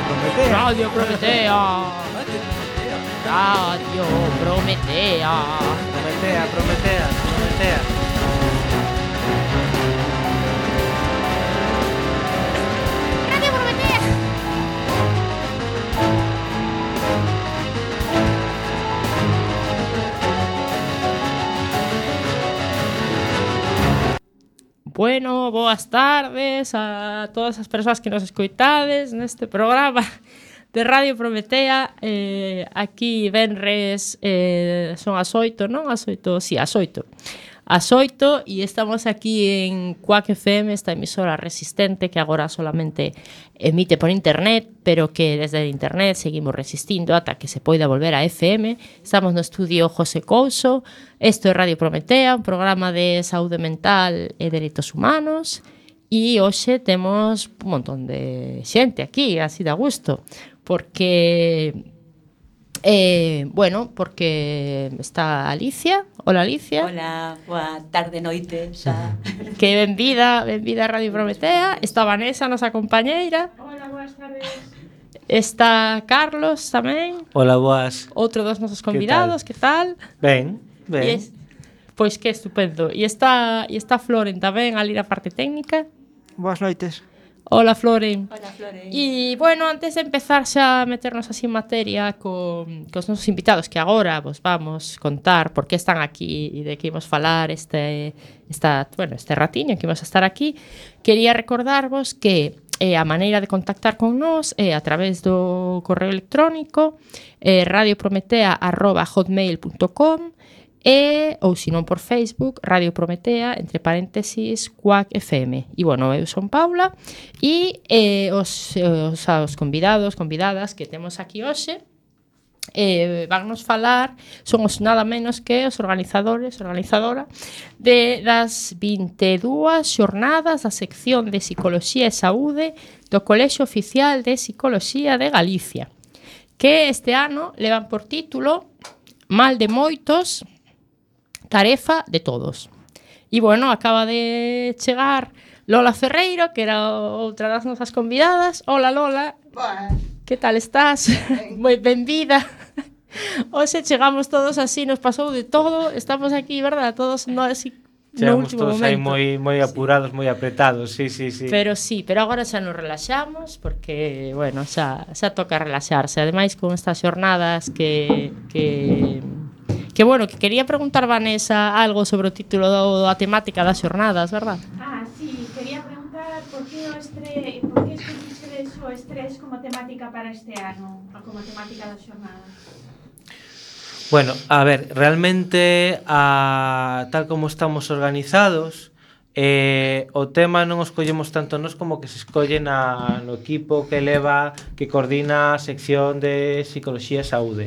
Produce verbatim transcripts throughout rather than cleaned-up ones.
Prometea. Radio Prometea. Radio Prometea. Prometea, Prometea, Prometea. Radio Prometea. Bueno, boas tardes a todas as persoas que nos escoitades neste programa de Radio Prometea. eh, Aquí venres eh, son as oito, non? As oito, si, sí, as oito As oito, e estamos aquí en Quack F M, esta emisora resistente que agora solamente emite por internet, pero que desde internet seguimos resistindo ata que se poida volver a F M. Estamos no estudio José Couso. Isto é Radio Prometea, un programa de saúde mental e dereitos humanos. E hoxe temos un montón de xente aquí, así de a gusto, porque... Eh, bueno, porque está Alicia. Hola, Alicia. Hola, boa tarde, noite, xa. Que benvida, benvida a Radio Prometea. Está Vanessa, nosa compañeira. Hola, boas tardes. Está Carlos tamén. Hola, boas. Outro dos nosos convidados, que tal? Ben, ben. E es, pois que estupendo. E está, e está Floren tamén, ali na parte técnica. Boas noites. Hola, Floren. Hola, Flore. E, bueno, antes de empezar xa a meternos así en materia con, cos nosos invitados, que agora vos vamos contar por que están aquí e de que imos falar este, esta, bueno, este ratiño que imos a estar aquí, quería recordarvos que eh, a maneira de contactar con nós é a través do correo electrónico eh, radioprometea arroba hotmail punto com e, ou se non por Facebook, Radio Prometea, entre paréntesis, Quack F M. E, bueno, eu son Paula, e eh, os, os, os convidados, convidadas que temos aquí hoxe, eh, vannos falar, son os nada menos que os organizadores, organizadora, de das vinte e dúas xornadas da sección de Psicoloxía e Saúde do Colexio Oficial de Psicoloxía de Galicia, que este ano levan por título Mal de moitos, tarefa de todos. E, bueno, acaba de chegar Lola Ferreiro, que era outra das nosas convidadas. Hola, Lola. Boas. Que tal estás? Moi benvida. Hoxe chegamos todos así, nos pasou de todo. Estamos aquí, verdad? Todos no, así, no Chegamos último todos momento. aí moi, moi apurados, moi apretados, sí, sí, sí. Pero sí, pero agora xa nos relaxamos porque, bueno, xa, xa toca relaxarse. Ademais, con estas xornadas que... que Que, bueno, que quería preguntar, Vanessa, algo sobre o título do, da temática das xornadas, verdad? Ah, sí, quería preguntar por que o estre... por que escollisedes o estrés como temática para este ano, ou como temática das xornadas? Bueno, a ver, realmente a, tal como estamos organizados, eh, o tema non o escollemos tanto nós como que se escolle na, no equipo que leva, que coordina a sección de Psicoloxía e Saúde.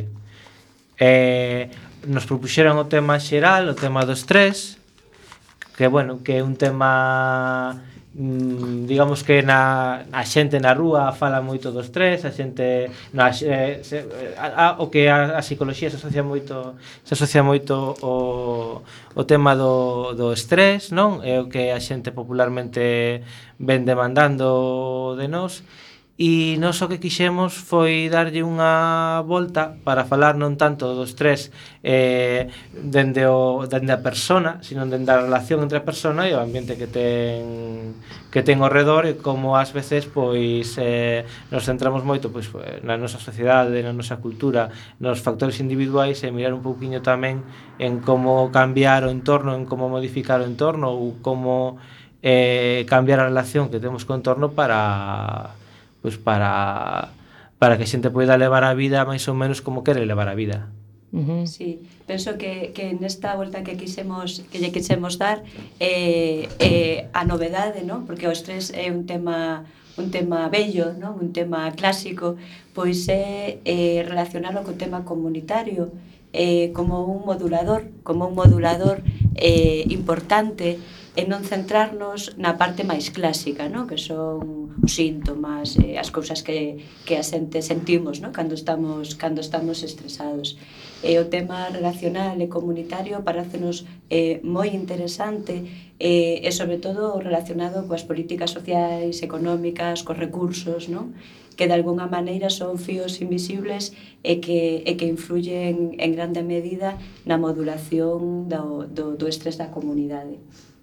Eh, nos propuxeron o tema xeral, o tema do estrés, que, bueno, que é un tema, mmm, digamos que na, a xente na rúa fala moito do estrés, a xente na, eh, se, a, a, o que a, a psicoloxía se asocia moito se asocia moito o, o tema do, do estrés, non? É o que a xente popularmente ven demandando de nós. E nós o que quixemos foi darlle unha volta para falar non tanto do estrés eh, dende, o, dende a persona, sino dende a relación entre a persona e o ambiente que ten que ten ao redor, e como ás veces pois eh, nos centramos moito pois, na nosa sociedade, na nosa cultura, nos factores individuais, e mirar un pouquiño tamén en como cambiar o entorno, en como modificar o entorno, ou como eh, cambiar a relación que temos co entorno para... pois para para que a xente poida levar a vida máis ou menos como quere levar a vida. Uh-huh. Sí, penso que, que nesta volta que quixemos que lle quixemos dar eh, eh, a novedade, non? Porque o estrés é un tema un tema bello, non? Un tema clásico, pois é eh, relacionarlo co tema comunitario, eh, como un modulador, como un modulador eh, importante e non centrarnos na parte máis clásica, no? Que son os síntomas, eh, as cousas que, que a xente sentimos, no? Cando estamos cando estamos estresados. E o tema relacional e comunitario parácenos eh, moi interesante eh, e sobre todo relacionado coas políticas sociais, económicas, cos recursos, no? Que de alguna maneira son fíos invisibles e que, e que influyen en grande medida na modulación do, do, do estrés da comunidade.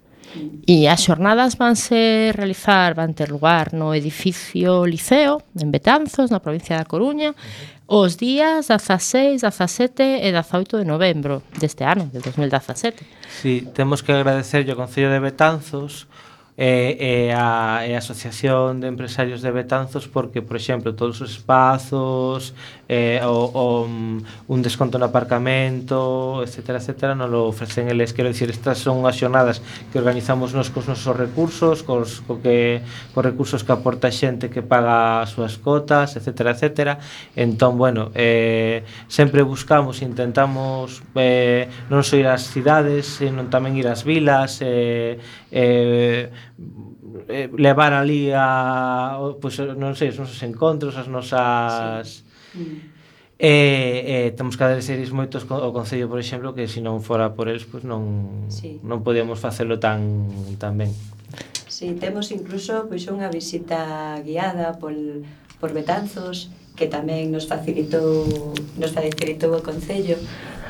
E as xornadas vanse realizar, van ter lugar no edificio Liceo, en Betanzos, na provincia da Coruña, os días dezaseis, dezasete e dezaoito de novembro deste ano, de dos mil dezasete. Sí, temos que agradecerlle ao Concello de Betanzos e, e, a, e a Asociación de Empresarios de Betanzos porque, por exemplo, todos os espazos, eh, o, o, un desconto no aparcamento, etcétera, etcétera, non lo ofrecen eles. Quero dicir, estas son as xornadas que organizamos nos cos nosos recursos, cos, co que, cos recursos que aporta xente que paga as súas cotas, etcétera, etcétera. Entón, bueno, eh, sempre buscamos, intentamos eh, non só ir ás cidades, sino tamén ir ás vilas, eh, eh, levar ali a, pues, non sei, os nosos encontros, as nosas... Sí. E, e temos que agradecer moitos ao Concello, por exemplo, que se non fora por eles, pues non, sí. non podíamos facelo tan, tan ben. Sí, temos incluso pois, unha visita guiada por, por Betanzos, que tamén nos facilitou, nos facilitou o Concello.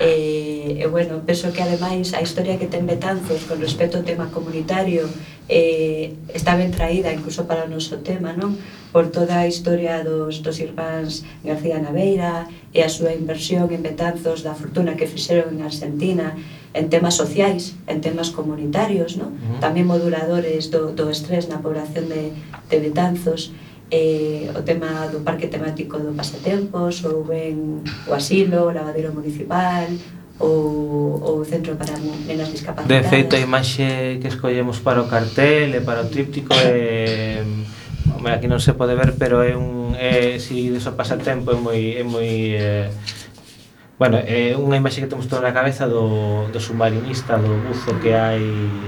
E, e bueno, penso que ademais a historia que ten Betanzos con respecto ao tema comunitario eh, está ben traída incluso para o noso tema, non? Por toda a historia dos, dos irmáns García Naveira e a súa inversión en Betanzos da fortuna que fixeron en Argentina en temas sociais, en temas comunitarios, non? Uh-huh. Tamén moduladores do, do estrés na población de, de Betanzos. Eh, o tema do parque temático do Pasatempos ou ben o asilo, o lavadeiro municipal ou, ou o centro para nenas discapacitadas. De feito, a imaxe que escollemos para o cartel e para o tríptico é, hombre, aquí non se pode ver, pero é un é, si deso Pasatempo é moi é moi eh, bueno, é unha imaxe que temos toda na cabeza do, do submarinista, do buzo que hai.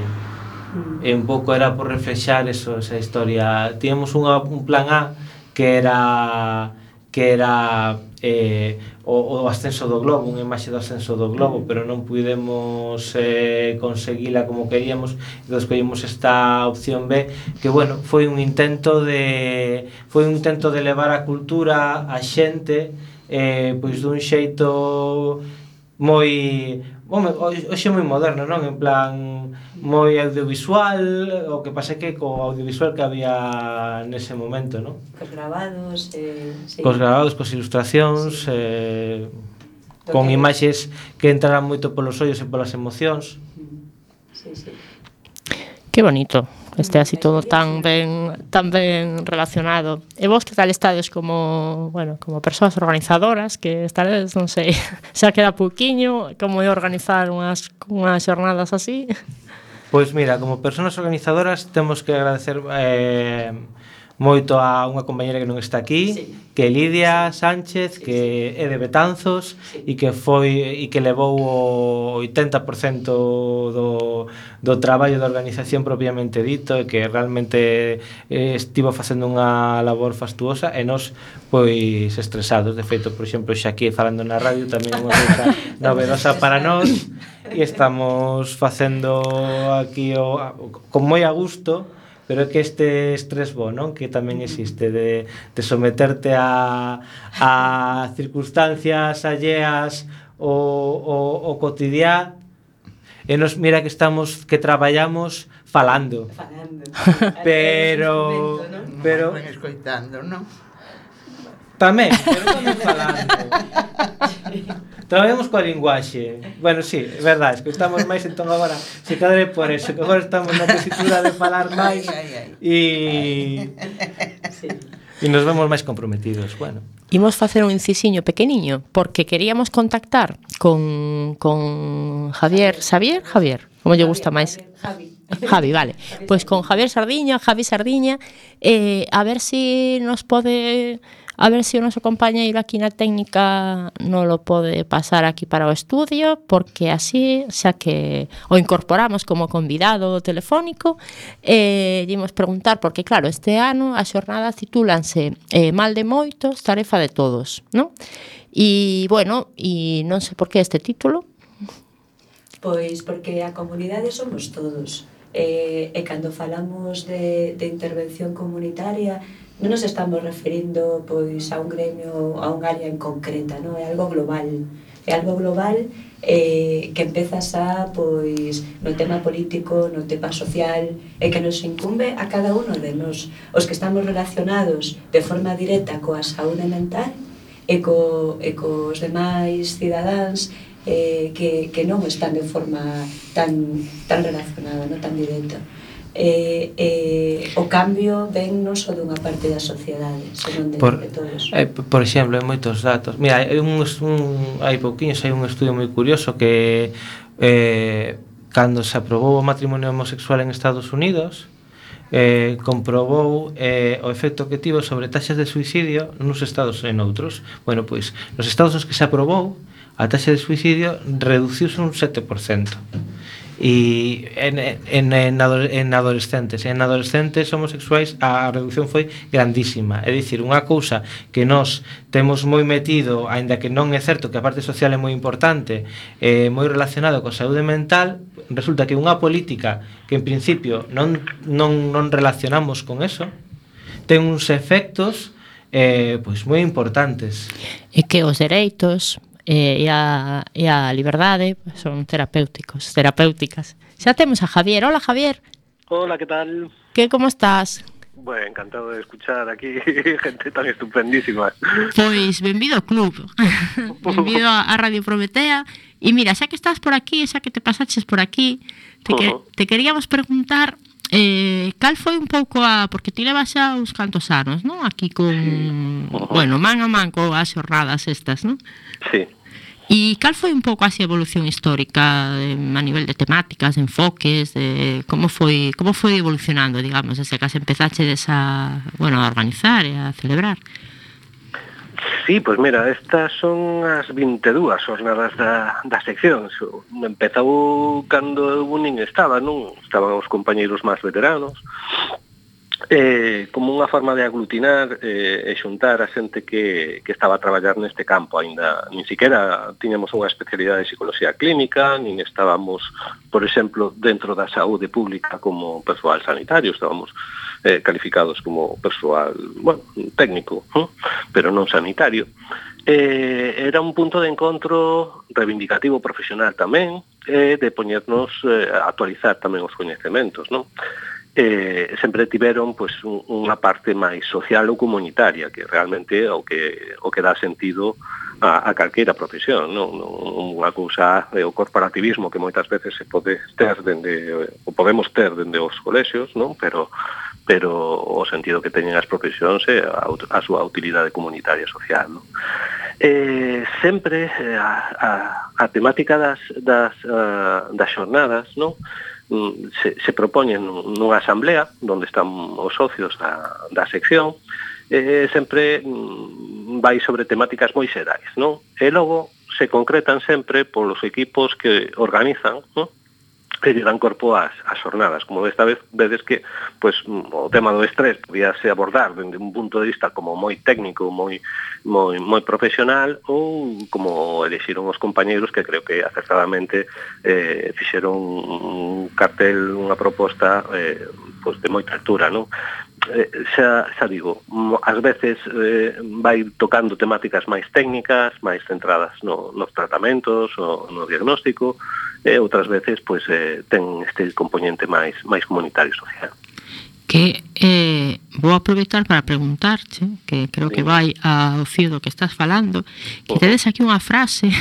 E un pouco era por reflexar eso, esa historia. Tíamos unha, un plan A que era que era eh, o, o ascenso do globo, unha imaxe do ascenso do globo, pero non pudemos eh, conseguila como queríamos, e escollemos esta opción B, que bueno, foi un intento de foi un intento de levar a cultura a xente eh, pois dun xeito moi hoxe moi moderno, non? En plan moi audiovisual, o que pasa é que co audiovisual que había nese momento, non? Cos gravados, eh, sí. Cos gravados, cos ilustracións, sí. eh, con imaxes que entraran moito polos ollos e polas emocións. Sí, sí. Que bonito, este así todo tan ben tan ben relacionado. E vos que tal estades como, bueno, como persoas organizadoras, que estades, non sei, xa queda pouquiño, como é organizar unhas unhas xornadas así? Pois mira, como persoas organizadoras temos que agradecer eh, moito a unha compañera que non está aquí, sí. que é Lidia Sánchez, sí, que sí. é de Betanzos, sí. e que foi e que levou o oitenta por cento do, do traballo da organización propiamente dito, e que realmente eh, estivo facendo unha labor fastuosa, e nós pois estresados. De feito, por exemplo, xa aquí falando na radio tamén unha cousa novedosa para nós, e estamos facendo aquí o, con moi a gusto. Pero é que este estrés bo, non? Que tamén existe de, de someterte a, a circunstancias alleas o, o, o cotidiá, e nos mira que estamos que traballamos falando. Falando. Pero momento, ¿no? pero non escoitando, non? Tamén, pero tamén falando. Traballamos coa linguaxe. Bueno, sí, é verdade, escoitamos máis, entón agora se cadre por eso, que agora estamos na tesitura de falar máis e sí. e nos vemos máis comprometidos, bueno. Imos facer un incisiño pequeniño, porque queríamos contactar con, con Javier, Xavier, Javier, como lle gusta máis? Javi. Javi, vale. Pois con Javier Sardiña, Javi Sardiña, eh, a ver si nos pode a ver se o noso compañeiro aquí na técnica non lo pode pasar aquí para o estudio, porque así, xa que o incorporamos como convidado telefónico, eh, imos preguntar, porque claro, este ano as xornadas titúlanse eh, Mal de moitos, tarefa de todos, non? E, bueno, e non sei por que este título. Pois porque a comunidade somos todos. E, e cando falamos de, de intervención comunitaria non nos estamos referindo pois a un gremio, a un área en concreta, non? É algo global. É algo global eh, que empeza xa pois no tema político, no tema social, e que nos incumbe a cada uno de nós, os que estamos relacionados de forma directa coa saúde mental e, co, e cos demais cidadáns Eh, que, que non están de forma tan, tan relacionada, non tan directa. Eh, eh, o cambio ven non só dunha parte da sociedade, senón de, por, de todos. Eh, por exemplo, hai moitos datos. Mira, hai, un, un, hai pouquiños, hai un estudio moi curioso que eh, cando se aprobou o matrimonio homosexual en Estados Unidos, eh, comprobou eh, o efecto que tivo sobre taxas de suicidio nos estados e noutros. Bueno, pois, nos estados nos que se aprobou, a taxa de suicidio reduciuse un sete por cento. E en, en, en, en adolescentes en adolescentes homosexuais a reducción foi grandísima. É dicir, unha cousa que nós temos moi metido, aínda que non é certo que a parte social é moi importante, é moi relacionado coa saúde mental, resulta que unha política que en principio non, non, non relacionamos con eso ten uns efectos eh, pois moi importantes. E que os dereitos e a, e a liberdade son terapéuticos, terapéuticas. Xa temos a Javier. Hola, Javier. Hola, ¿qué tal? Que, como estás? Bueno, encantado de escuchar aquí gente tan estupendísima. Pois, benvido ao club. Benvido a Radio Prometea. E mira, xa que estás por aquí, xa que te pasaches por aquí, te, que, uh -huh. te queríamos preguntar eh, cal foi un pouco a... Porque ti levas xa uns cantos anos, non? Aquí con... Sí. Uh -huh. Bueno, man a man con as xornadas estas, non? Sí. E cal foi un pouco así a evolución histórica eh, a nivel de temáticas, de enfoques, de como foi como foi evolucionando, digamos, desde que se empezaches a, bueno, a organizar e a celebrar? Sí, pois pues mira, estas son as vinte e dúas xornadas da, da sección. Empezou cando eu nin estaba, non? Estaban os compañeiros máis veteranos. Eh, como unha forma de aglutinar eh, e xuntar a xente que, que estaba a traballar neste campo. Ainda nin siquiera tiñamos unha especialidade de psicología clínica, nin estábamos, por exemplo, dentro da saúde pública como persoal sanitario, estábamos eh, calificados como persoal, bueno, técnico, ¿eh? Pero non sanitario. Eh, era un punto de encontro reivindicativo profesional tamén, eh, de poñernos eh, a actualizar tamén os coñecementos, non? Eh, sempre tiveron pois, un, unha parte máis social ou comunitaria, que realmente é o que, o que dá sentido a, a calquera profesión, non? Unha cousa é o corporativismo que moitas veces se pode ter dende, o podemos ter dende os colexios, non? Pero, pero o sentido que teñen as profesións é a, a súa utilidade comunitaria social, non? Eh, sempre a, a, a temática das, das, uh, das xornadas, non? Se, se propoñen nunha asamblea onde están os socios da, da sección, e sempre vai sobre temáticas moi xerais, non? E logo se concretan sempre polos equipos que organizan, non? E lle dan corpo ás, ás xornadas. Como desta vez vedes que pues, o tema do estrés podíase abordar dende un punto de vista como moi técnico, moi, moi, moi profesional, ou como elexiron os compañeiros que creo que acertadamente eh, fixeron un cartel, unha proposta eh, pues, de moita altura, non? Eh, xa, xa digo, ás veces eh, vai tocando temáticas máis técnicas, máis centradas no, nos tratamentos, o no diagnóstico, e outras veces pois, eh, ten este componente máis máis comunitario social. Que eh, vou aproveitar para preguntarche, que creo sí. que vai ao fío do que estás falando, que uh -huh. tedes aquí unha frase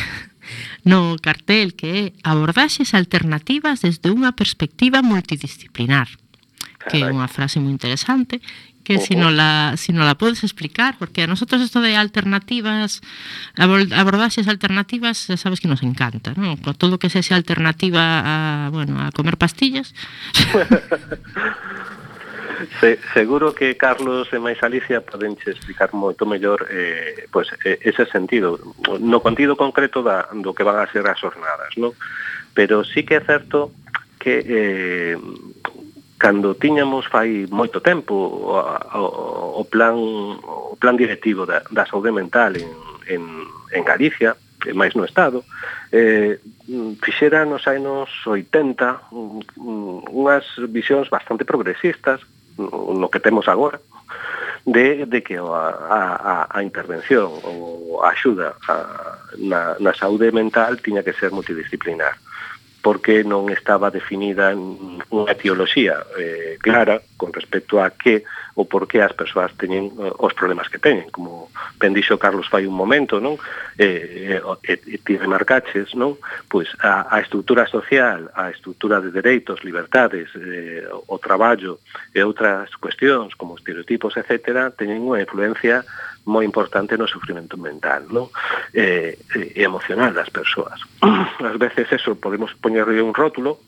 no cartel que é abordaxes alternativas desde unha perspectiva multidisciplinar. Que é unha frase moi interesante, que uh -huh. si non la, si non la podes explicar, porque a nosotros esto de alternativas, abordaxes alternativas, sabes que nos encanta, ¿no? Con todo que sexa alternativa a, bueno, a comer pastillas. Se, seguro que Carlos e máis Alicia poden che explicar moito mellor eh, pues, eh, ese sentido, no contido concreto da, do que van a ser as jornadas, ¿no? Pero sí que é certo que eh, cando tiñamos fai moito tempo o, o, o plan o plan directivo da, da saúde mental en, en, en Galicia, e máis no Estado, eh, fixera nos anos oitenta unhas visións bastante progresistas no que temos agora, de, de que a, a, a intervención ou a axuda a, na, na saúde mental tiña que ser multidisciplinar, porque non estaba definida unha etioloxía eh, clara con respecto a que ou por que as persoas teñen os problemas que teñen, como ben dixo Carlos fai un momento, non? Eh, e, e ti remarcaches, non? Pois a, a estrutura social, a estrutura de dereitos, libertades, eh, o traballo e outras cuestións como estereotipos, etcétera, teñen unha influencia moi importante no sufrimento mental, non? Eh, e emocional das persoas. Ás veces eso podemos poñerle un rótulo,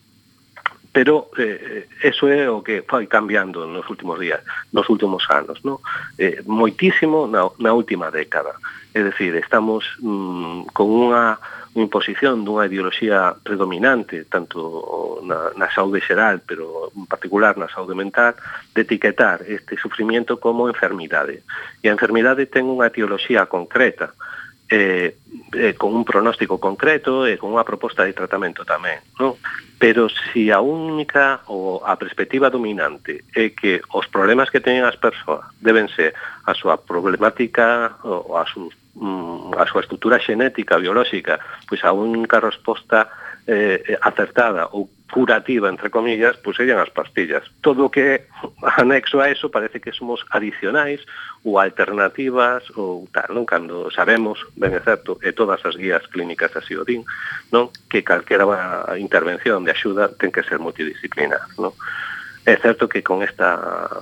pero eh, eso é o que foi cambiando nos últimos días, nos últimos anos, no? Eh, moitísimo na, na última década. É dicir, estamos mm, con unha imposición dunha ideoloxía predominante, tanto na, na saúde xeral, pero en particular na saúde mental, de etiquetar este sufrimiento como enfermidade. E a enfermidade ten unha etioloxía concreta, eh, eh, con un pronóstico concreto e con unha proposta de tratamento tamén, non? Pero se a única ou a perspectiva dominante é que os problemas que teñen as persoas deben ser a súa problemática ou a, su, a súa estrutura xenética, biolóxica, pois a única resposta eh, acertada ou curativa, entre comillas, pois serían as pastillas. Todo o que anexo a eso parece que somos adicionais ou alternativas ou tal, non? Cando sabemos, ben é certo, e todas as guías clínicas así o din, non? Que calquera intervención de axuda ten que ser multidisciplinar, non? É certo que con esta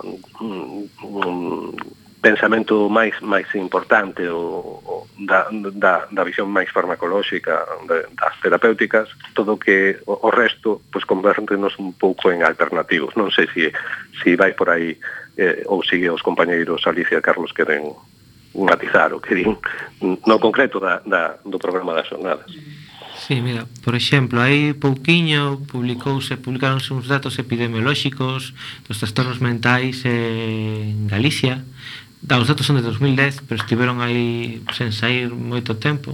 um, um, pensamento máis máis importante o, o da, da, da visión máis farmacolóxica de, das terapéuticas, todo que o, o resto pois convértenos un pouco en alternativos. Non sei se si, si vai por aí eh, ou sigue os compañeiros Alicia e Carlos queren matizar o que din no concreto da, da, do programa das jornadas. Sí, mira, por exemplo, aí pouquiño publicouse, publicaronse uns datos epidemiolóxicos dos trastornos mentais en Galicia. Os datos son de dos mil dez, pero estiveron aí sen sair moito tempo.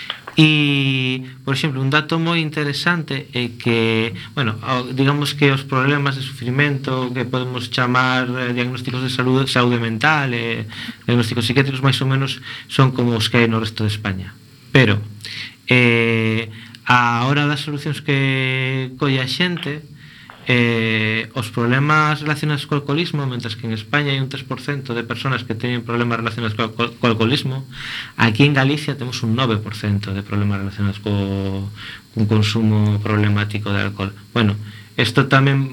E, por exemplo, un dato moi interesante é que, bueno, digamos que os problemas de sufrimento que podemos chamar eh, diagnósticos de saúde, saúde mental e diagnósticos psiquiátricos máis ou menos son como os que hai no resto de España. Pero eh, a hora das solucións que colle a xente, eh, os problemas relacionados co alcoholismo, mentras que en España hai un tres por cento de personas que teñen problemas relacionados co, co alcoholismo, aquí en Galicia temos un nove por cento de problemas relacionados co un consumo problemático de alcohol. Bueno, isto tamén,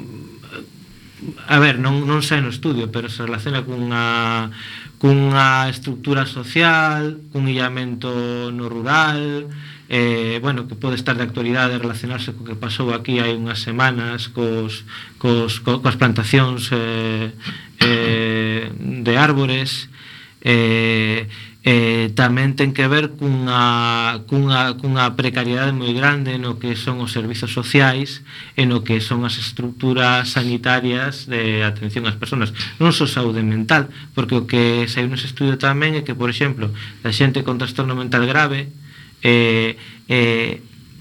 a ver, non, non sai no estudio, pero se relaciona cunha cunha estructura social, cun illamento no rural, eh, bueno, que pode estar de actualidade relacionarse co que pasou aquí hai unhas semanas cos, cos, co, coas plantacións eh, eh, de árbores, eh, eh, tamén ten que ver cunha, cunha, cunha precariedade moi grande no que son os servizos sociais e no que son as estruturas sanitarias de atención ás persoas, non só saúde mental, porque o que saiu nese estudio tamén é que, por exemplo, a xente con trastorno mental grave eh, eh,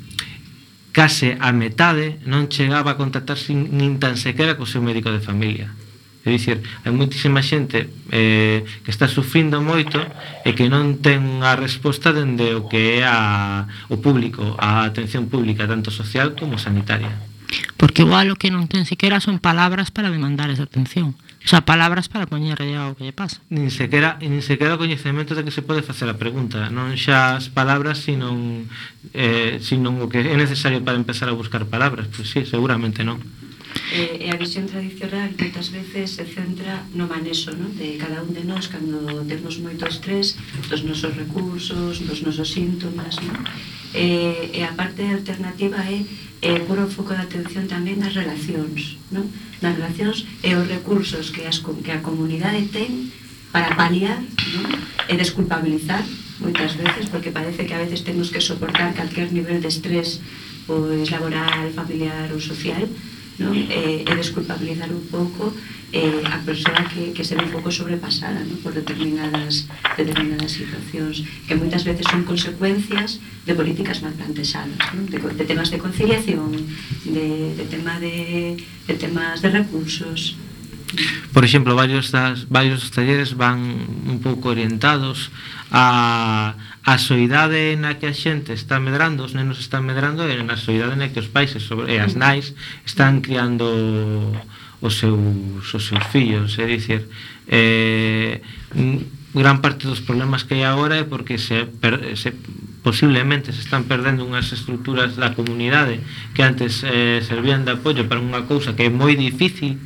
case a metade non chegaba a contactar sin, nin tan sequera co seu médico de familia. É dicir, hai moitísima xente eh, que está sufrindo moito e que non ten unha resposta dende o que é a, o público, a atención pública, tanto social como sanitaria. Porque igual o que non ten sequera son palabras para demandar esa atención. O sea, palabras para poñerlle ao que lle pasa. Nin sequera, nin sequera o coñecemento de que se pode facer a pregunta. Non xa as palabras, sino, eh, sino o que é necesario para empezar a buscar palabras. Pois sí, seguramente non. E, e a visión tradicional moitas veces se centra no manexo, non? De cada un de nós cando temos moito estrés, dos nosos recursos, dos nosos síntomas, non? e, e a parte alternativa é e por o foco de atención tamén nas relacións, non? Nas relacións e os recursos que, as, que a comunidade ten para paliar, non? E desculpabilizar moitas veces, porque parece que a veces temos que soportar calquer nivel de estrés pois laboral, familiar ou social, non? E, e desculpabilizar un pouco eh, a persoa que, que se ve un pouco sobrepasada, non? Por determinadas, determinadas situacións que moitas veces son consecuencias de políticas mal planteadas, non? De, de temas de conciliación, de, de, tema de, de temas de recursos. Por exemplo, varios das, varios talleres van un pouco orientados a, a soidade na que a xente está medrando, os nenos están medrando, e na soidade na que os pais e, sobre, e as nais están criando os seus, os seus fillos. É dicir, eh, gran parte dos problemas que hai agora é porque se, per, se posiblemente se están perdendo unhas estruturas da comunidade que antes eh, servían de apoio para unha cousa que é moi difícil,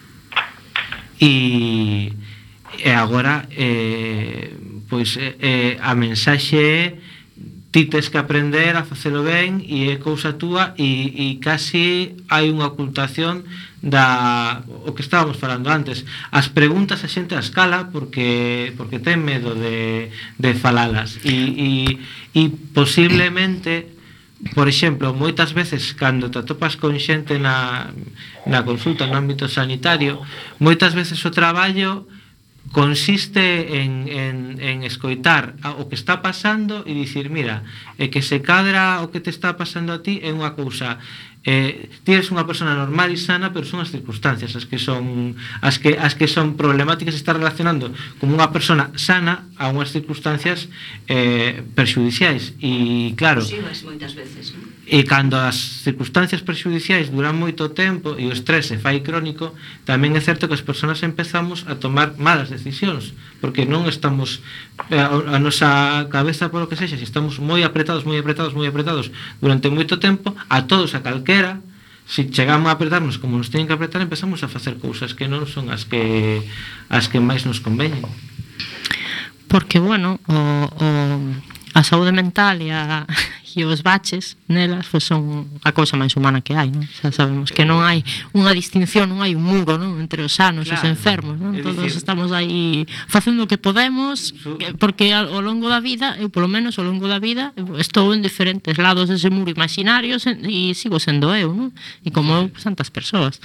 e, e agora eh, pois eh, a mensaxe é ti tes que aprender a facelo ben e é cousa túa, e, e casi hai unha ocultación da o que estábamos falando antes. As preguntas a xente as cala porque porque ten medo de, de falalas, e, e, e posiblemente, por exemplo, moitas veces cando te atopas con xente na, na consulta no ámbito sanitario, moitas veces o traballo consiste en, en, en escoitar o que está pasando e dicir, mira, é que se cadra o que te está pasando a ti é unha cousa, eh, ti eres unha persona normal e sana, pero son as circunstancias as que son as que, as que son problemáticas. Estás relacionando como unha persona sana a unhas circunstancias eh, perxudiciais, e claro, moitas veces, non? E cando as circunstancias perxudiciais duran moito tempo e o estrés se fai crónico, tamén é certo que as persoas empezamos a tomar malas decisións, porque non estamos a, a nosa cabeza, polo que sexa, se estamos moi apretados, moi apretados, moi apretados durante moito tempo, a todos, a calquera, se chegamos a apretarnos como nos teñen que apretar, empezamos a facer cousas que non son as que as que máis nos conveñen. Porque, bueno, o, o, a saúde mental e a e os baches nelas pues, son a cousa máis humana que hai, non? Xa sabemos que non hai unha distinción, non hai un muro, non? Entre os sanos e os enfermos, non? Todos dicir, estamos aí facendo o que podemos, porque ao longo da vida, eu polo menos ao longo da vida estou en diferentes lados dese muro imaginario e sigo sendo eu, non? E como eu, tantas persoas.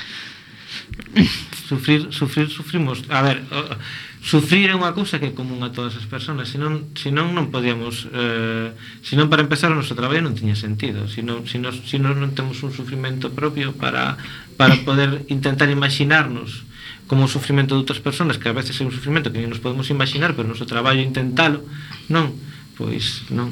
Sufrir, sufrir, sufrimos. A ver, sufrir é unha cousa que é común a todas as persoas, senón, senón non podíamos eh, senón para empezar o noso traballo non tiña sentido, senón, senón, senón non temos un sufrimento propio para, para poder intentar imaginarnos como o sufrimento de outras persoas, que a veces é un sufrimento que non nos podemos imaginar, pero o noso traballo intentalo, non, pois non.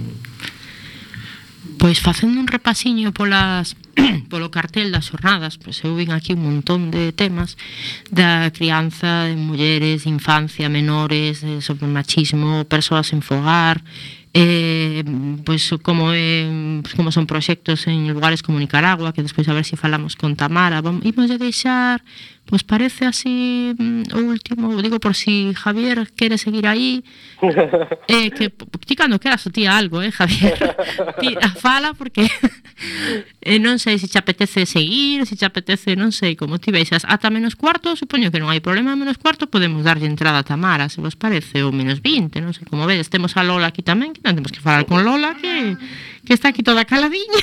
Pois facendo un repasiño polas polo cartel das xornadas, pois eu vin aquí un montón de temas da crianza de mulleres, infancia, menores, sobre o machismo, persoas en fogar, eh, pois como, eh, como son proxectos en lugares como Nicaragua, que despois a ver se falamos con Tamara. Vamos, imos a deixar, pois parece así o último, digo por si Javier quere seguir aí, eh, que ti cando queras o tía algo, eh, Javier, ti fala porque eh, non sei se te apetece seguir, se te apetece, non sei, como ti veixas, ata menos cuarto, supoño que non hai problema, a menos cuarto podemos darlle entrada a Tamara, se vos parece, ou menos vinte, non sei, como vedes, temos a Lola aquí tamén, que non temos que falar con Lola, que, que está aquí toda caladiña.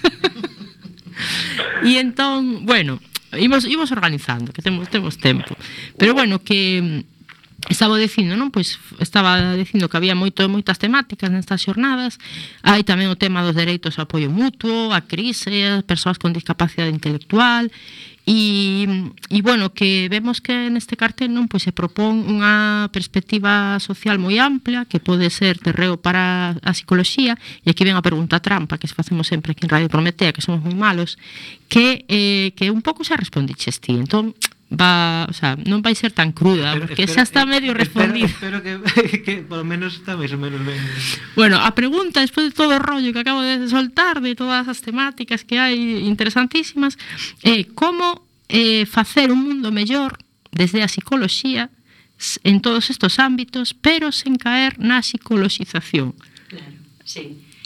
E entón, bueno, imos, imos organizando, que temos, temos tempo. Pero bueno, que estaba dicindo, non? Pois estaba dicindo que había moito, moitas temáticas nestas xornadas. Hai tamén o tema dos dereitos ao apoio mutuo, a crise, as persoas con discapacidade intelectual. E, e bueno, que vemos que neste cartel, non, pois se propón unha perspectiva social moi ampla que pode ser terreo para a psicoloxía, e aquí ven a pregunta trampa que facemos sempre aquí en Radio Prometea, que somos moi malos, que eh, que un pouco xa respondiches ti. Entón, va, o sea, non vai ser tan cruda, espero, porque espero, xa está medio respondido. Espero, espero que, que por lo menos está máis ou menos ben. Bueno, a pregunta, despois de todo o rollo que acabo de soltar, de todas as temáticas que hai interesantísimas, é eh, como eh, facer un mundo mellor desde a psicoloxía en todos estos ámbitos, pero sen caer na psicoloxización. Claro, sí.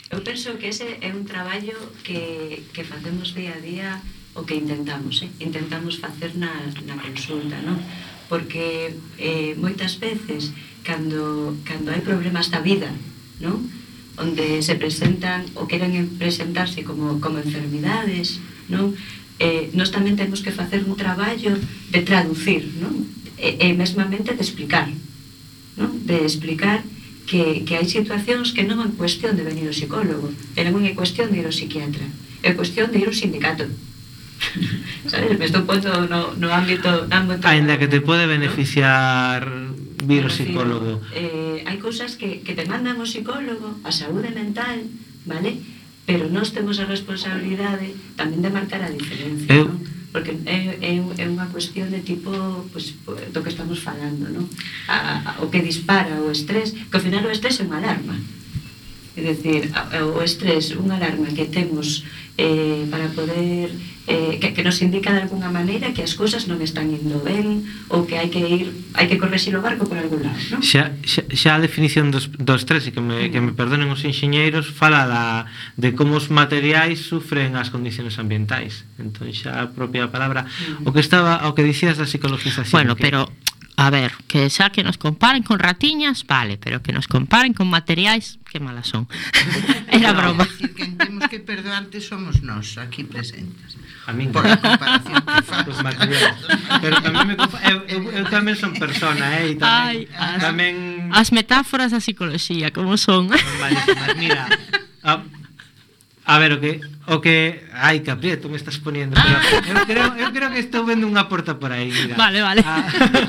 Eu penso que ese é un traballo que, que facemos día a día, o que intentamos, eh? intentamos facer na, na consulta, non? Porque eh, moitas veces, cando, cando hai problemas da vida, non? Onde se presentan ou queren presentarse como, como enfermidades, non? Eh, nós tamén temos que facer un traballo de traducir, non? E, e mesmamente de explicar, non? De explicar que, que hai situacións que non é cuestión de venir ao psicólogo, e non é cuestión de ir ao psiquiatra, é cuestión de ir ao sindicato. Sabes, me estou pondo no, no ámbito, no ámbito ainda que te pode beneficiar, ¿no? Vir ao psicólogo. Eh, hai cousas que, que te mandan ao psicólogo, a saúde mental, vale? Pero nós temos a responsabilidade tamén de marcar a diferencia, Eu... non? Porque é, é, é unha cuestión de tipo, pues, do que estamos falando, non? A, a, o que dispara o estrés, que ao final o estrés é unha alarma. É dicir, o estrés, unha alarma que temos eh, para poder eh, que, que nos indica de alguna maneira que as cousas non están indo ben ou que hai que ir, hai que correxir o barco por algún lado, non? Xa, xa, xa a definición dos, do estrés, e que me, que me perdonen os enxeñeiros, fala da, de como os materiais sufren as condiciones ambientais. Entón xa a propia palabra, o que estaba, o que dicías da psicologización. Bueno, que... pero a ver, que xa que nos comparen con ratiñas, vale, pero que nos comparen con materiais, que malas son. Era broma. É dicir, que temos que perdoarte somos nós, aquí presentes. A min, por a comparación que faz. Os materiais. Pero tamén me conf... eu, eu, eu tamén son persona, eh, e tamén, Ai, as, tamén... as metáforas da psicoloxía, como son? Malísimas, mira. A, a ver, o que o que ai, que aprieto me estás poniendo, pero eu creo eu creo que estou vendo unha porta por aí, mira. Vale, vale. Ah,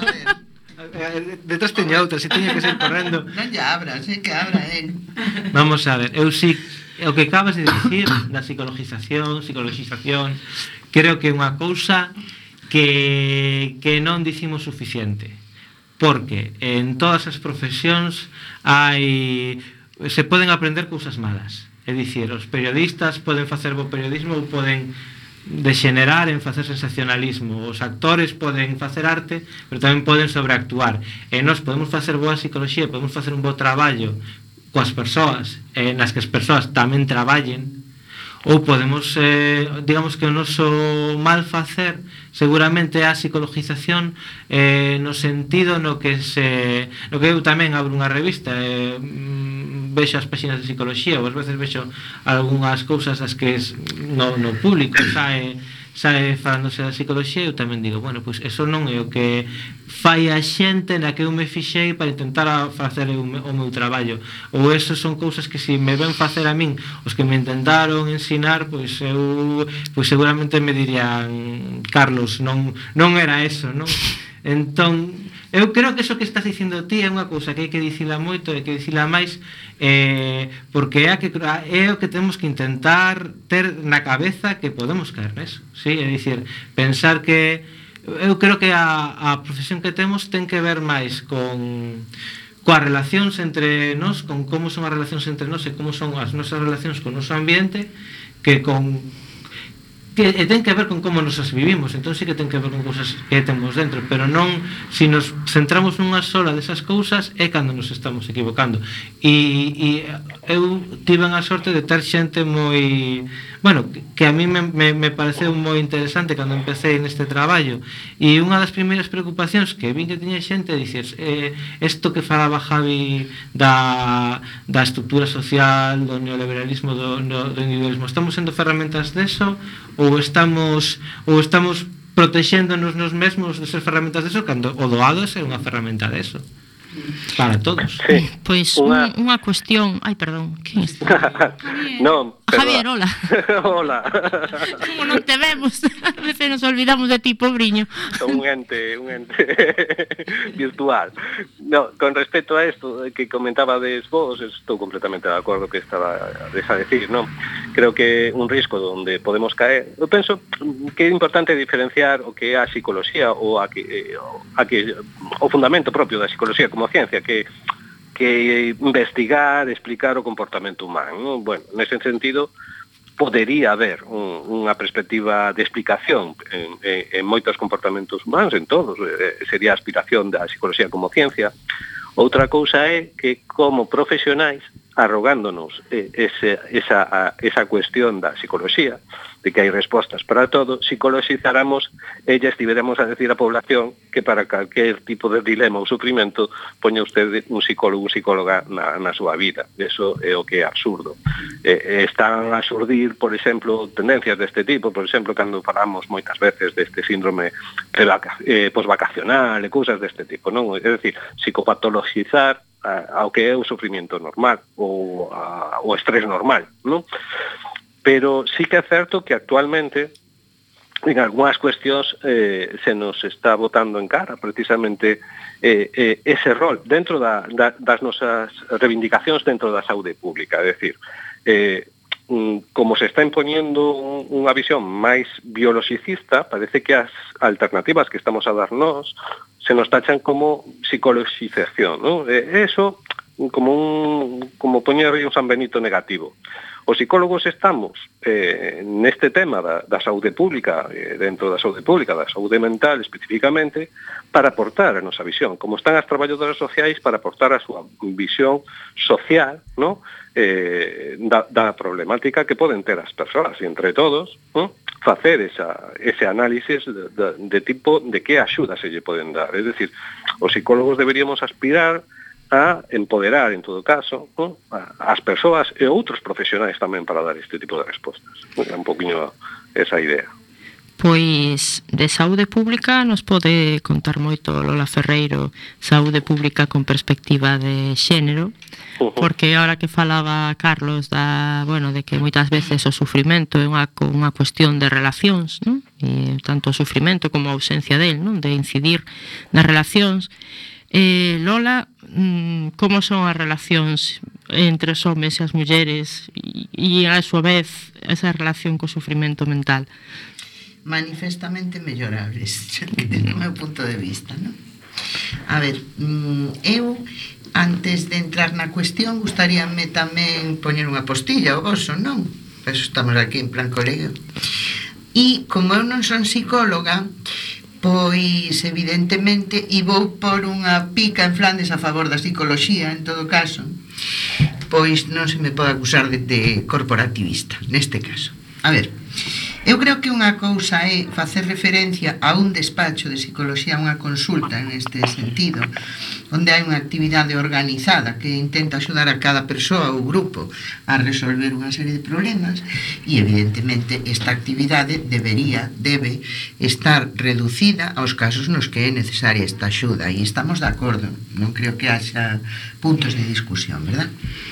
detrás teño outra, se teño que ser correndo. Non lle abras, é que abra él. Vamos a ver, eu si o que acabas de dicir da psicologización, psicologización, creo que é unha cousa que que non dicimos suficiente. Porque en todas as profesións hai se poden aprender cousas malas. É dicir, os periodistas poden facer bo periodismo ou poden degenerar en facer sensacionalismo. Os actores poden facer arte, pero tamén poden sobreactuar. E nós podemos facer boa psicoloxía, podemos facer un bo traballo coas persoas, eh, nas que as persoas tamén traballen, ou podemos, eh, digamos que o noso mal facer seguramente é a psicologización eh, no sentido no que se no que eu tamén abro unha revista eh, vexo as páxinas de psicoloxía ou ás veces vexo algunhas cousas as que es, no, no público sae, sae falándose da psicoloxía, eu tamén digo, bueno, pois eso non é o que fai a xente na que eu me fixei para intentar facer o meu, o meu traballo, ou eso son cousas que se me ven facer a min os que me intentaron ensinar, pois eu pois seguramente me dirían, Carlos, non, non era eso, non? Entón, eu creo que eso que estás dicindo ti é unha cousa que hai que dicila moito e que dicila máis eh, porque é, a que, é o que temos que intentar ter na cabeza que podemos caer neso, sí? É dicir, pensar que eu creo que a, a profesión que temos ten que ver máis con coas relacións entre nós, con como son as relacións entre nós e como son as nosas relacións con o noso ambiente, que con que e ten que ver con como nos as vivimos. Entón sí que ten que ver con cousas que temos dentro, pero non, se si nos centramos nunha sola desas cousas é cando nos estamos equivocando. E, e eu tive a sorte de ter xente moi, bueno, que a mí me, me, me pareceu moi interesante cando empecé neste traballo, e unha das primeiras preocupacións que vin que tiña xente dices, eh, isto que falaba Javi da, da estructura social, do neoliberalismo, do, do, do individualismo, estamos sendo ferramentas deso ou estamos ou estamos protexéndonos nos mesmos de ser ferramentas deso, cando o doado é ser unha ferramenta deso para todos. Sí. Pois Una... un, unha cuestión, ai, perdón, quen está? Non, Javier, hola. Hola. Como non te vemos? A veces nos olvidamos de ti, pobriño. Un ente, un ente virtual. No, con respecto a isto que comentabades vos, estou completamente de acordo que estaba a decir, non? Creo que un risco onde podemos caer. Eu penso que é importante diferenciar o que é a psicoloxía ou a que, a que o fundamento propio da psicoloxía como ciencia, que que investigar, explicar o comportamento humano, ¿no? Bueno, nese sentido podería haber un, unha perspectiva de explicación en, en, en moitos comportamentos humanos, en todos, eh, sería a aspiración da psicoloxía como ciencia. Outra cousa é que como profesionais arrogándonos eh, ese, esa, a, esa cuestión da psicología, de que hai respostas para todo, psicologizáramos e ella estiveremos a decir á población que para calquer tipo de dilema ou sufrimento poña usted un psicólogo ou psicóloga na, na súa vida. Eso é o que é absurdo. Eh, están a xurdir, por exemplo, tendencias deste tipo, por exemplo, cando falamos moitas veces deste síndrome eh, posvacacional e cousas deste tipo, non? É dicir, psicopatologizar ao que é o sufrimento normal ou a, o estrés normal, non? Pero sí que é certo que actualmente en algunhas cuestións eh, se nos está botando en cara precisamente eh, eh, ese rol dentro da, da, das nosas reivindicacións dentro da saúde pública, é dicir, eh, como se está imponiendo unha visión máis biologicista, parece que as alternativas que estamos a dar nós se nos tachan como psicologización, ¿no? E eso como un como poñer un San Benito negativo. Os psicólogos estamos eh, neste tema da, da saúde pública, eh, dentro da saúde pública, da saúde mental especificamente, para aportar a nosa visión, como están as traballadoras sociais para aportar a súa visión social, ¿no? eh, da, da problemática que poden ter as persoas, e entre todos, ¿no? facer esa, ese análisis de, de, de tipo de que axuda se lle poden dar. Es decir, os psicólogos deberíamos aspirar a empoderar, en todo caso, ¿no? as persoas e outros profesionais tamén para dar este tipo de respostas. É un poquinho esa idea. Pois de saúde pública nos pode contar moito Lola Ferreiro, saúde pública con perspectiva de xénero, uh-huh. porque ahora que falaba Carlos da, bueno, de que moitas veces o sufrimento é unha, unha cuestión de relacións, non? E tanto o sufrimento como a ausencia del, non? De incidir nas relacións. Eh, Lola, como son as relacións entre os homes e as mulleres e, e a súa vez esa relación co sufrimento mental? Manifestamente mellorables, desde o meu punto de vista, non? A ver, eu antes de entrar na cuestión gustaríame tamén poñer unha postilla ao voso, non? Por eso estamos aquí en plan colego. E como eu non son psicóloga, pois evidentemente e vou por unha pica en Flandes a favor da psicoloxía, en todo caso, pois non se me pode acusar de, de corporativista neste caso. A ver, eu creo que unha cousa é facer referencia a un despacho de psicoloxía, unha consulta neste sentido, onde hai unha actividade organizada que intenta axudar a cada persoa ou grupo a resolver unha serie de problemas, e evidentemente esta actividade debería, debe estar reducida aos casos nos que é necesaria esta axuda, e estamos de acordo, non creo que haxa puntos de discusión, verdad?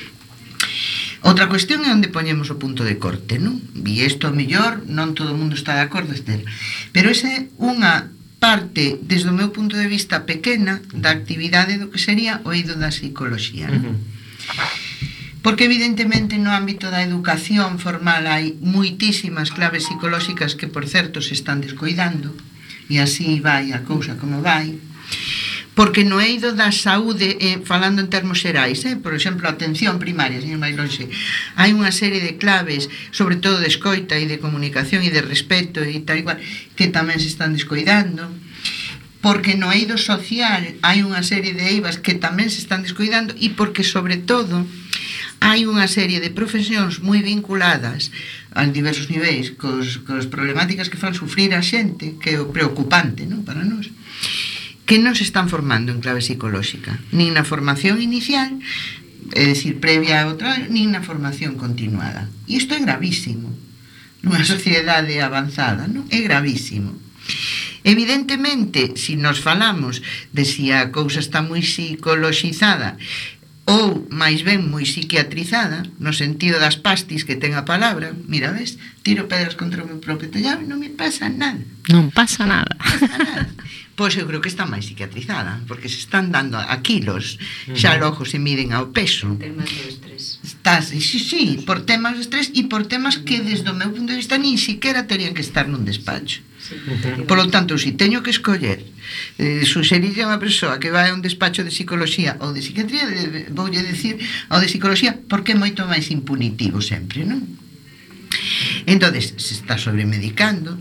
Outra cuestión é onde poñemos o punto de corte, non? E isto, ao mellor, non todo o mundo está de acordo, Esther. Pero esa é unha parte, desde o meu punto de vista pequena, da actividade do que sería o eido da psicoloxía, non? Porque, evidentemente, no ámbito da educación formal hai moitísimas claves psicolóxicas que, por certo, se están descoidando, e así vai a cousa como vai. Porque no eido da saúde, eh, falando en termos xerais, eh, por exemplo, a atención primaria, señor máis lonxe, hai unha serie de claves, sobre todo de escoita e de comunicación e de respeto e tal igual, que tamén se están descoidando. Porque no eido social hai unha serie de eivas que tamén se están descoidando, e porque, sobre todo, hai unha serie de profesións moi vinculadas a diversos niveis cos, cos problemáticas que fan sufrir a xente, que é o preocupante, non, para nós, que non se están formando en clave psicolóxica, nin na formación inicial, é dicir, previa a outra, nin na formación continuada. E isto é gravísimo. Nunha sociedade avanzada, non? É gravísimo. Evidentemente, se nos falamos de se a cousa está moi psicoloxizada ou, máis ben, moi psiquiatrizada, no sentido das pastis que ten a palabra, mira, ves, tiro pedras contra o meu propio tellado e non me pasa nada. Non pasa nada. Non pasa nada. Pois eu creo que está máis psiquiatrizada, porque se están dando a kilos, xa logo se miden ao peso. Temas do estrés. Estás, sí, sí, por temas de estrés e por temas que, desde o meu punto de vista, nin siquiera terían que estar nun despacho. Por lo tanto, se teño que escoller, eh, suxerille a unha persoa que vai a un despacho de psicoloxía ou de psiquiatría, voulle decir ao de psicoloxía, porque é moito máis impunitivo sempre, non? Entonces, se está sobremedicando,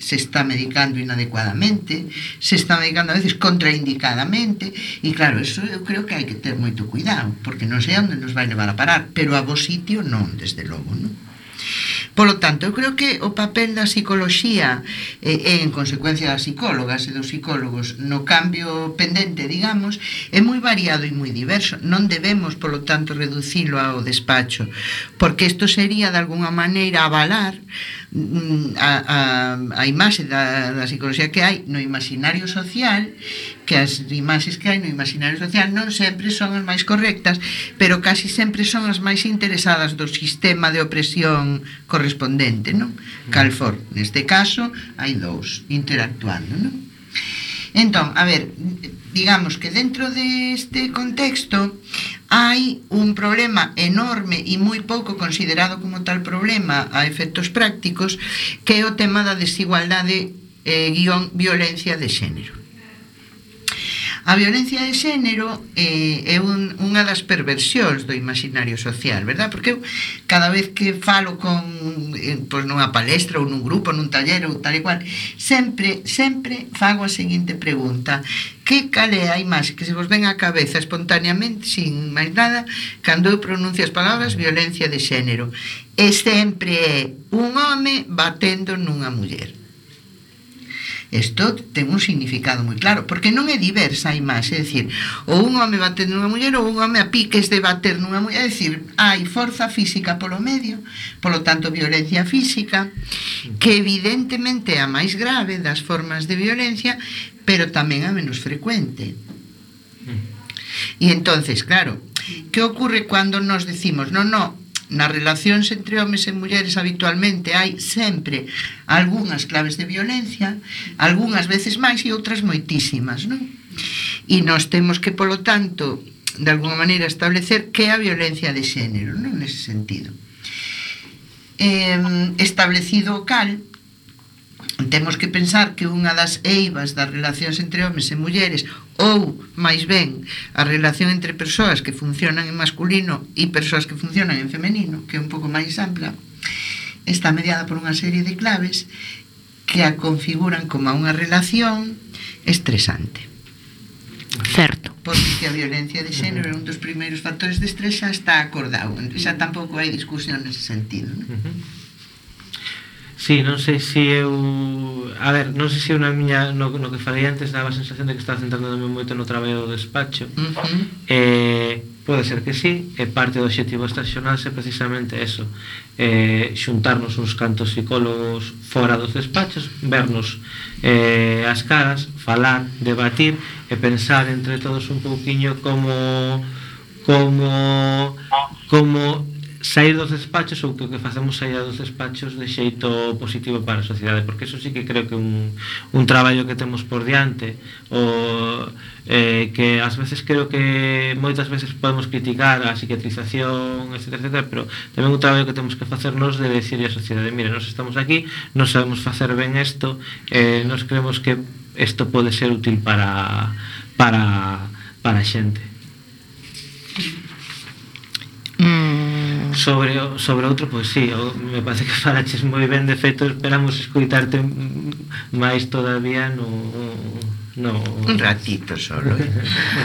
se está medicando inadecuadamente, se está medicando a veces contraindicadamente, e claro, eso eu creo que hai que ter moito cuidado, porque non sei onde nos vai levar a parar, pero a bo sitio non, desde logo, non? Polo tanto, eu creo que o papel da psicoloxía e, en consecuencia das psicólogas e dos psicólogos no cambio pendente, digamos, é moi variado e moi diverso. Non debemos, polo tanto, reducilo ao despacho, porque isto sería, de alguna maneira, avalar a, a, a imaxe da, da psicoloxía que hai no imaginario social, que as imaxes que hai no imaginario social non sempre son as máis correctas, pero casi sempre son as máis interesadas do sistema de opresión correspondente, non? Cal for, neste caso, hai dous interactuando, non? Entón, a ver, digamos que dentro deste contexto hai un problema enorme e moi pouco considerado como tal problema a efectos prácticos, que é o tema da desigualdade eh, guión violencia de xénero. A violencia de xénero eh, é un, unha das perversións do imaginario social, verdad? Porque eu, cada vez que falo con, eh, pois nunha palestra ou nun grupo, nun taller ou tal e cual, sempre, sempre fago a seguinte pregunta: que cal é a imaxe que se vos ven á cabeza espontaneamente, sin máis nada, cando eu pronuncio as palabras violencia de xénero? E sempre é un home batendo nunha muller. Isto ten un significado moi claro, porque non é diversa a imaxe, é dicir, ou un home batendo nunha muller ou un home a piques de bater nunha muller, é dicir, hai forza física polo medio, polo tanto violencia física, que evidentemente é a máis grave das formas de violencia, pero tamén a menos frecuente. E entonces, claro, que ocorre cando nos decimos, non, non, nas relacións entre homes e mulleres habitualmente hai sempre algunhas claves de violencia, algunhas veces máis e outras moitísimas, non? E nós temos que, polo tanto, de alguna maneira establecer que é a violencia de xénero, non? Nese sentido. Eh, establecido o cal, temos que pensar que unha das eivas das relacións entre homes e mulleres, ou, máis ben, a relación entre persoas que funcionan en masculino e persoas que funcionan en femenino, que é un pouco máis ampla, está mediada por unha serie de claves que a configuran como unha relación estresante. Certo. Porque a violencia de xénero é un dos primeiros factores de estrés, xa está acordado, xa tampouco hai discusión nese sentido, non? Sí, non sei se eu... A ver, non sei se eu na miña... No, no que falei antes daba a sensación de que estaba centrándome moito no traballo do despacho. Uh-huh. eh, Pode ser que sí, e parte do obxectivo desta xornada é precisamente eso, eh, xuntarnos uns cantos psicólogos fora dos despachos, vernos eh, as caras, falar, debatir e pensar entre todos un pouquiño como como como sair dos despachos ou que o que facemos sair dos despachos de xeito positivo para a sociedade, porque eso sí que creo que un, un traballo que temos por diante, o eh, que ás veces creo que moitas veces podemos criticar a psiquiatrización, etcétera, etcétera, pero tamén un traballo que temos que facernos de decir a sociedade, mire, nós estamos aquí, nós sabemos facer ben isto, eh, nós creemos que isto pode ser útil para para para a xente. Sobre, sobre outro, pois sí, o, me parece que falaches moi ben, de feito esperamos escoitarte máis todavía no, no... Un ratito solo, eh?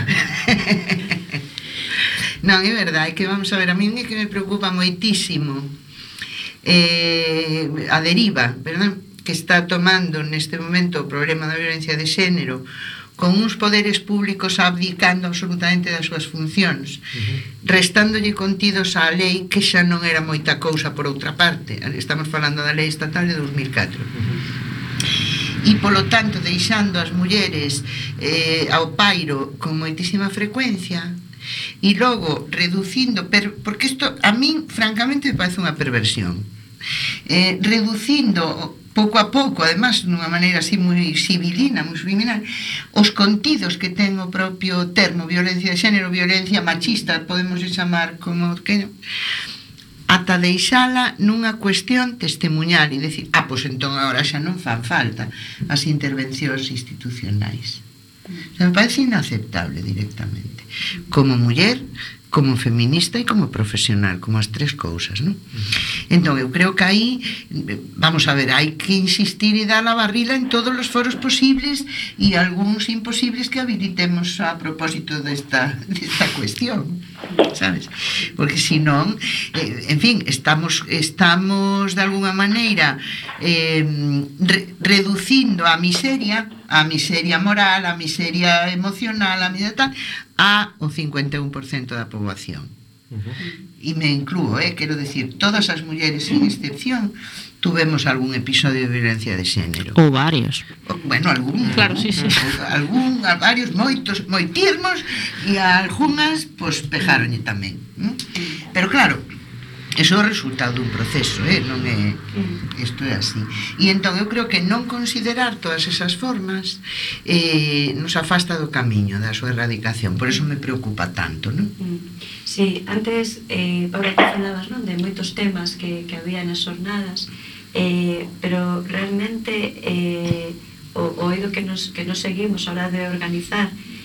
Non, é verdade, que vamos a ver, a mí é que me preocupa moitísimo eh, a deriva, verdad? Que está tomando neste momento o problema da violencia de xénero, con uns poderes públicos abdicando absolutamente das súas funcións, uh-huh. restándolle contidos á lei, que xa non era moita cousa por outra parte. Estamos falando da lei estatal de dos mil catro. Uh-huh. E, polo tanto, deixando as mulleres eh, ao pairo con moitísima frecuencia, e logo reducindo, per, porque isto a min, francamente, me parece unha perversión, eh, reducindo pouco a pouco, además, dunha maneira así moi civilina, moi subliminal, os contidos que ten o propio termo violencia de xénero, violencia machista, podemos chamar como que, ata deixala nunha cuestión testemunhal e decir, ah, pois entón agora xa non fan falta as intervencións institucionais. O sea, me parece inaceptable directamente. Como muller, como feminista e como profesional, como as tres cousas, non? Entón, eu creo que aí, vamos a ver, hai que insistir e dar a barrila en todos os foros posibles e algúns imposibles que habilitemos a propósito desta, desta cuestión, sabes? Porque senón, eh, en fin, estamos, estamos de alguna maneira eh, re, reducindo a miseria, a miseria moral, a miseria emocional, a miseria tal, a o cincuenta e un por cento da poboación. Uh-huh. E me incluo, eh, quero decir, todas as mulleres sin excepción tuvemos algún episodio de violencia de xénero. Ou varios. O, bueno, algún. Claro, sí, sí. Algún, varios, moitos, moitismos, e algunhas, pois, pejáronlle tamén. ¿Mm? Pero claro, eso é o resultado dun proceso, eh? Non é, isto é así. E entón eu creo que non considerar todas esas formas eh, nos afasta do camiño da súa erradicación. Por eso me preocupa tanto, non? Sí, antes, eh, Paula, te falabas, non, de moitos temas que, que había nas jornadas, eh, pero realmente eh, o, o oído que nos, que nos seguimos a hora de organizar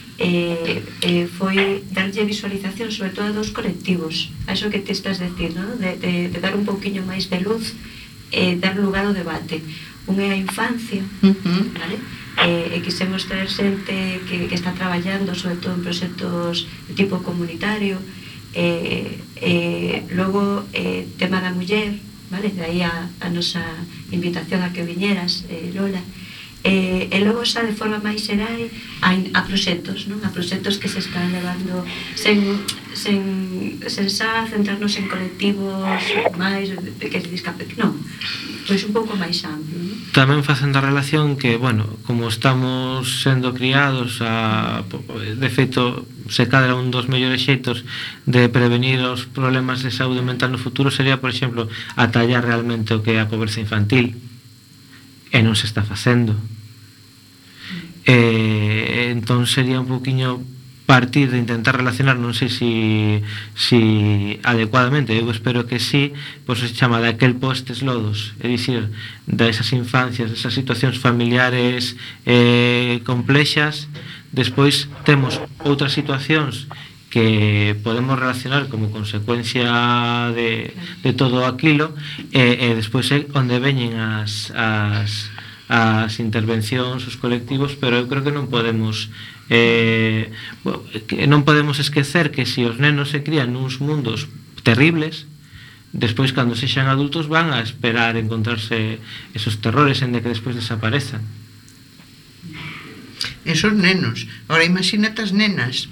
Eh, eh, foi darlle visualización sobre todo a dos colectivos, a eso que te estás dicindo, ¿no? de, de, de dar un pouquiño máis de luz, eh, dar lugar ao debate. Un é a infancia, uh-huh. vale? Eh, e quisemos traer xente que, que está traballando sobre todo en proxectos de tipo comunitario, eh, eh, logo eh, tema da muller, vale? De aí a, a nosa invitación a que viñeras, eh, Lola. Eh, e logo xa de forma máis xeral a, a proxectos, non? A proxectos que se están levando sen, sen, sen xa centrarnos en colectivos máis que se discape, non, pois un pouco máis amplo, non? Tamén facendo a relación que, bueno, como estamos sendo criados a, de feito, se cadra un dos mellores xeitos de prevenir os problemas de saúde mental no futuro sería, por exemplo, atallar realmente o que é a pobreza infantil, e non se está facendo. Eh, entón sería un poquinho partir de intentar relacionar, non sei si, si adecuadamente, eu espero que sí, pois se chama daquel postes lodos, é dicir, desas infancias, desas situacións familiares eh, complexas. Despois temos outras situacións que podemos relacionar como consecuencia de, de todo aquilo, e, e despois é onde veñen as, as, as intervencións, os colectivos, pero eu creo que non podemos eh, que non podemos esquecer que se os nenos se crían nuns mundos terribles, despois cando sexan adultos van a esperar encontrarse esos terrores en de que despois desaparezan. Esos nenos, ahora imagínate as nenas.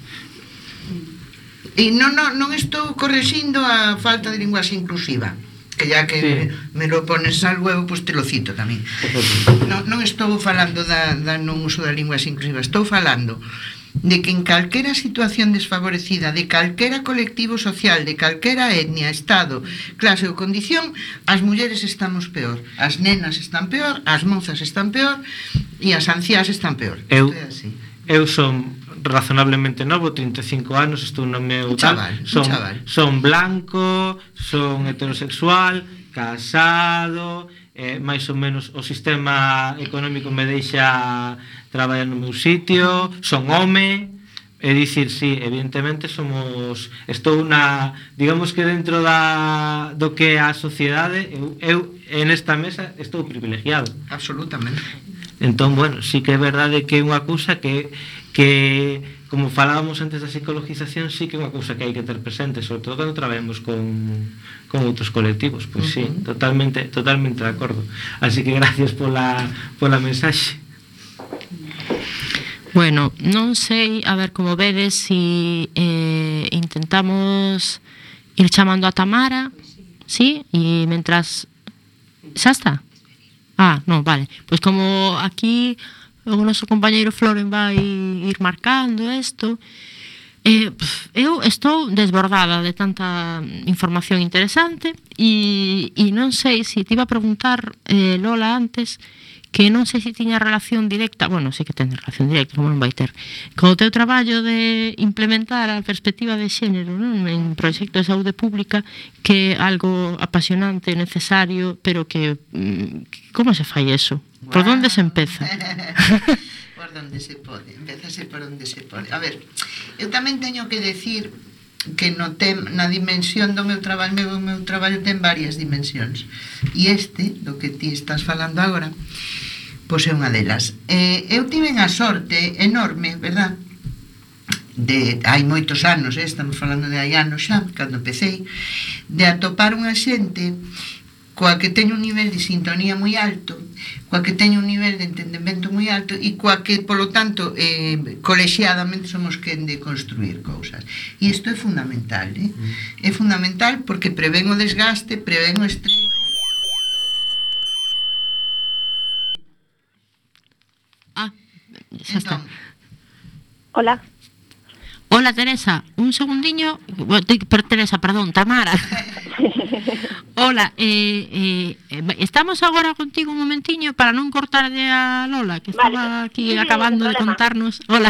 E non, non, non estou correxindo a falta de linguaxe inclusiva, que ya que sí. me, me lo pones al huevo, pues te lo cito tamén. Non, non estou falando da, da non uso da linguaxe inclusiva, estou falando de que en calquera situación desfavorecida, de calquera colectivo social, de calquera etnia, estado, clase ou condición, as mulleres estamos peor, as nenas están peor, as mozas están peor e as anciás están peor. Eu, eu son razonablemente novo, trinta e cinco anos, estou no meu chaval, son, chaval. son blanco, son heterosexual, casado, eh, máis ou menos o sistema económico me deixa traballar no meu sitio, son home, é dicir, sí, evidentemente somos, estou na, digamos que dentro da, do que a sociedade, eu, eu en esta mesa estou privilegiado. Absolutamente. Entón, bueno, sí que é verdade que é unha cousa que que, como falábamos antes da psicologización, sí que é unha cousa que hai que ter presente, sobre todo cando traballamos con, con outros colectivos. Pois sí, totalmente, totalmente de acordo. Así que gracias pola, pola mensaxe. Bueno, non sei, a ver, como vedes, si eh, intentamos ir chamando a Tamara, sí, e mentras... Xa está? Ah, non, vale. Pois como aquí o noso compañeiro Floren vai ir marcando isto, eh, eu estou desbordada de tanta información interesante e, e non sei se te iba a preguntar, eh, Lola, antes, que non sei se tiña relación directa, bueno, sei que ten relación directa, como non vai ter, con o teu traballo de implementar a perspectiva de xénero, non? En proxectos de saúde pública, que é algo apasionante, necesario, pero que como se fai eso? Por onde se empeza? Por onde se pode, empezase por onde se pode. A ver, eu tamén teño que decir que no tem, na dimensión do meu traballo, meu, o meu traballo ten varias dimensións. E este, do que ti estás falando agora, pois é unha delas. Eh, eu tive a sorte enorme, verdad? De, hai moitos anos, eh, estamos falando de hai anos xa, cando empecé, de atopar unha xente coa que teño un nivel de sintonía moi alto, coa que teño un nivel de entendemento moi alto e coa que, polo tanto, eh, colexiadamente somos quen de construir cousas. E isto é fundamental, eh? Mm. É fundamental porque prevén o desgaste, prevén o estrés. Ah, xa está. Entón, Hola. Hola, Teresa, un segundiño. Per Teresa, perdón, Tamara. Hola, eh, eh, estamos agora contigo un momentiño para non cortar de a Lola, que estaba vale. aquí Sí, acabando de contarnos. Hola.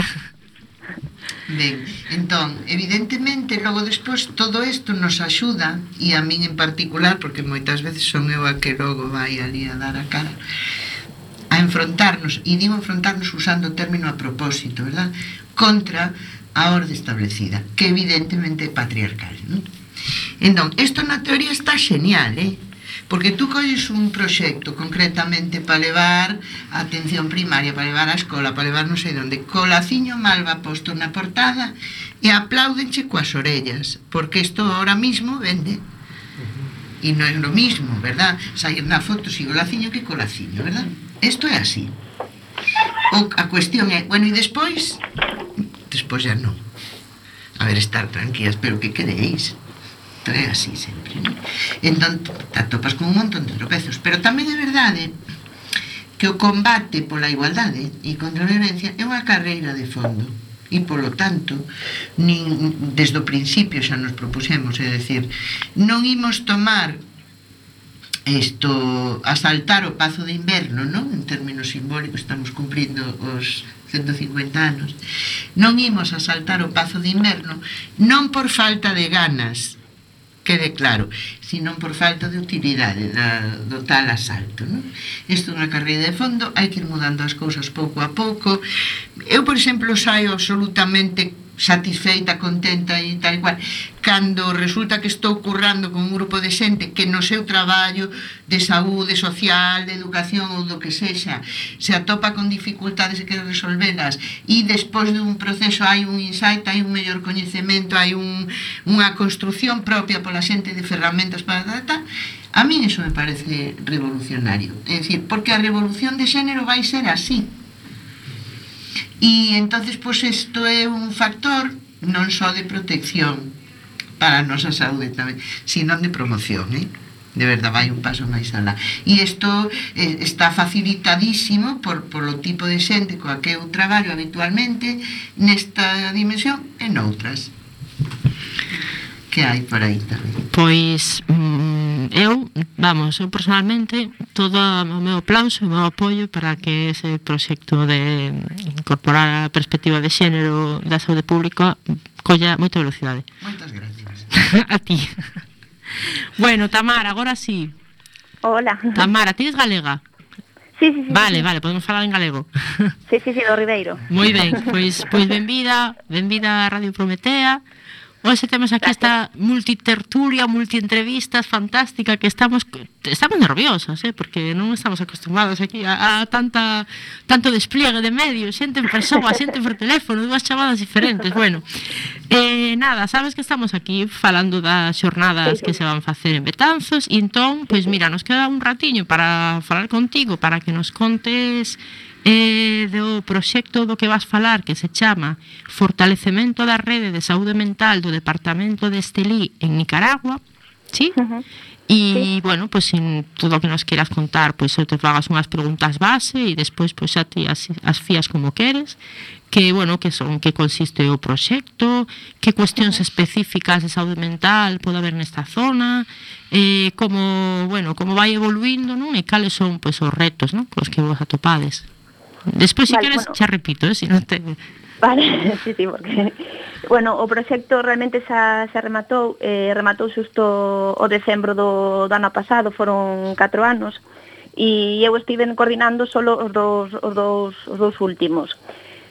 Ben, entón, evidentemente, logo despois todo isto nos axuda, e a min en particular, porque moitas veces son eu a que logo vai ali a dar a cara, a enfrontarnos, e digo enfrontarnos usando o término a propósito, verdad? Contra a orde establecida, que evidentemente é patriarcal, non? Entón, isto na teoría está genial, eh? Porque tú colles un proxecto concretamente para levar a atención primaria, para levar a escola, para levar non sei onde, colaciño malva posto na portada e apláudenche coas orellas, porque isto ahora mismo vende. E non é lo mismo, verdad? Sair na foto si colaciño que colaciño, verdad? Isto é así. O, a cuestión é, bueno, e despois? Despois já non. A ver, estar tranquilas, pero que queréis? Isto é así sempre, non? Entón, te atopas con un montón de tropezos. Pero tamén é verdade que o combate pola igualdade e contra a violencia é unha carreira de fondo. E, polo tanto, nin, desde o principio xa nos propusemos, é dicir, non imos tomar isto, asaltar o Pazo de Inverno, non? En términos simbólicos, estamos cumprindo os ciento cincuenta anos. Non imos asaltar o Pazo de Inverno non por falta de ganas, quede claro, sino por falta de utilidade da, do tal asalto, non? Isto é unha carreira de fondo, hai que ir mudando as cousas pouco a pouco. Eu, por exemplo, saio absolutamente satisfeita, contenta e tal e cual cando resulta que estou currando con un grupo de xente que no seu traballo de saúde social, de educación ou do que sexa se atopa con dificultades e quere resolvelas e despois dun proceso hai un insight, hai un mellor coñecemento, hai un, unha construción propia pola xente de ferramentas para tratar. A mí iso me parece revolucionario, é dicir, porque a revolución de xénero vai ser así. E entonces, pois, isto é un factor non só de protección para a nosa saúde tamén, sino de promoción, eh? De verdade, vai un paso máis alá. E isto eh, está facilitadísimo por, por o tipo de xente coa que eu traballo habitualmente nesta dimensión e noutras que hai por aí tamén. Pois mm, eu, vamos, eu personalmente todo o meu aplauso e o meu apoio para que ese proxecto de incorporar a perspectiva de xénero da saúde pública colla moita velocidade. Moitas gracias. A ti. Bueno, Tamara, agora sí. Hola. Tamara, ti es galega? Sí, sí, sí. Vale, sí. vale, podemos falar en galego. Sí, sí, sí, do Ribeiro. Moi ben, pois, pois benvida, benvida a Radio Prometea. Hoxe temos aquí esta multitertulia, multientrevistas fantástica que estamos estamos nerviosas, eh, porque non estamos acostumbrados aquí a, a tanta tanto despliegue de medios, xente en persoa, xente por teléfono, dúas chamadas diferentes. Bueno, eh, nada, sabes que estamos aquí falando das xornadas que se van facer en Betanzos e entón, pois mira, nos queda un ratiño para falar contigo, para que nos contes eh, do proxecto do que vas falar, que se chama Fortalecemento da Rede de Saúde Mental do Departamento de Estelí en Nicaragua, ¿sí? Uh-huh. E, sí. Bueno, pois pues, en todo o que nos queras contar, pois pues, eu te fagas unhas preguntas base e despois pois pues, xa ti as, as fías como queres, que, bueno, que son, que consiste o proxecto, que cuestións específicas de saúde mental pode haber nesta zona, eh, como, bueno, como vai evoluindo, non? E cales son, pois, pues, os retos, non? Cos que vos atopades. Despois, se vale, queres, bueno, xa repito, eh, se non te... Vale, sí, sí, porque... Bueno, o proxecto realmente xa, xa rematou, eh, rematou xusto o decembro do, do ano pasado, foron catro anos, e eu estive coordinando solo os dous, os dous, os dous últimos.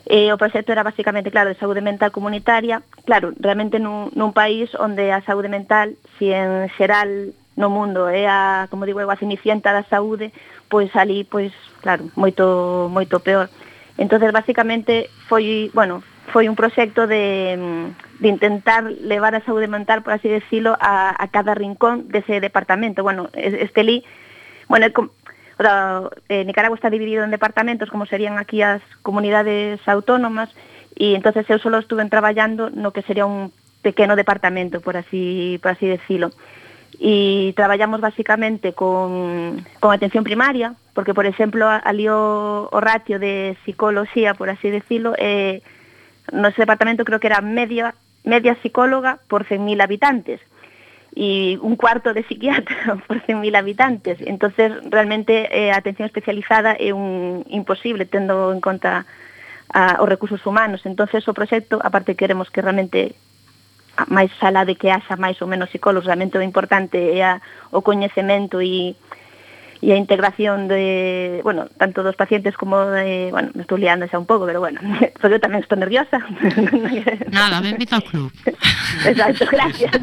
E o proxecto era basicamente, claro, de saúde mental comunitaria. Claro, realmente nun, nun país onde a saúde mental, si en xeral no mundo é a, como digo, a cenicienta da saúde, pois ali, pois, claro, moito moito peor. Entonces, basicamente, foi, bueno, foi un proxecto de, de intentar levar a saúde mental, por así decirlo, a, a cada rincón dese departamento. Bueno, este li, bueno, o sea, eh, Nicaragua está dividido en departamentos, como serían aquí as comunidades autónomas, e entonces eu solo estuve traballando no que sería un pequeno departamento, por así, por así decirlo. E traballamos basicamente con, con atención primaria, porque, por exemplo, ali o, o ratio de psicología, por así decirlo, eh, no ese departamento creo que era media, media psicóloga por cien mil habitantes, y un cuarto de psiquiatra por cien mil habitantes. Entonces, realmente, eh, a atención especializada é un imposible, tendo en conta a, os recursos humanos. Entonces, o proxecto, aparte queremos que realmente, máis alá de que haxa máis ou menos psicólogos, realmente o importante é a, o coñecemento e, e a integración de, bueno, tanto dos pacientes como de, bueno, me estou liando xa un pouco, pero bueno, porque eu tamén estou nerviosa. Nada, benvito ao club. Exacto, gracias.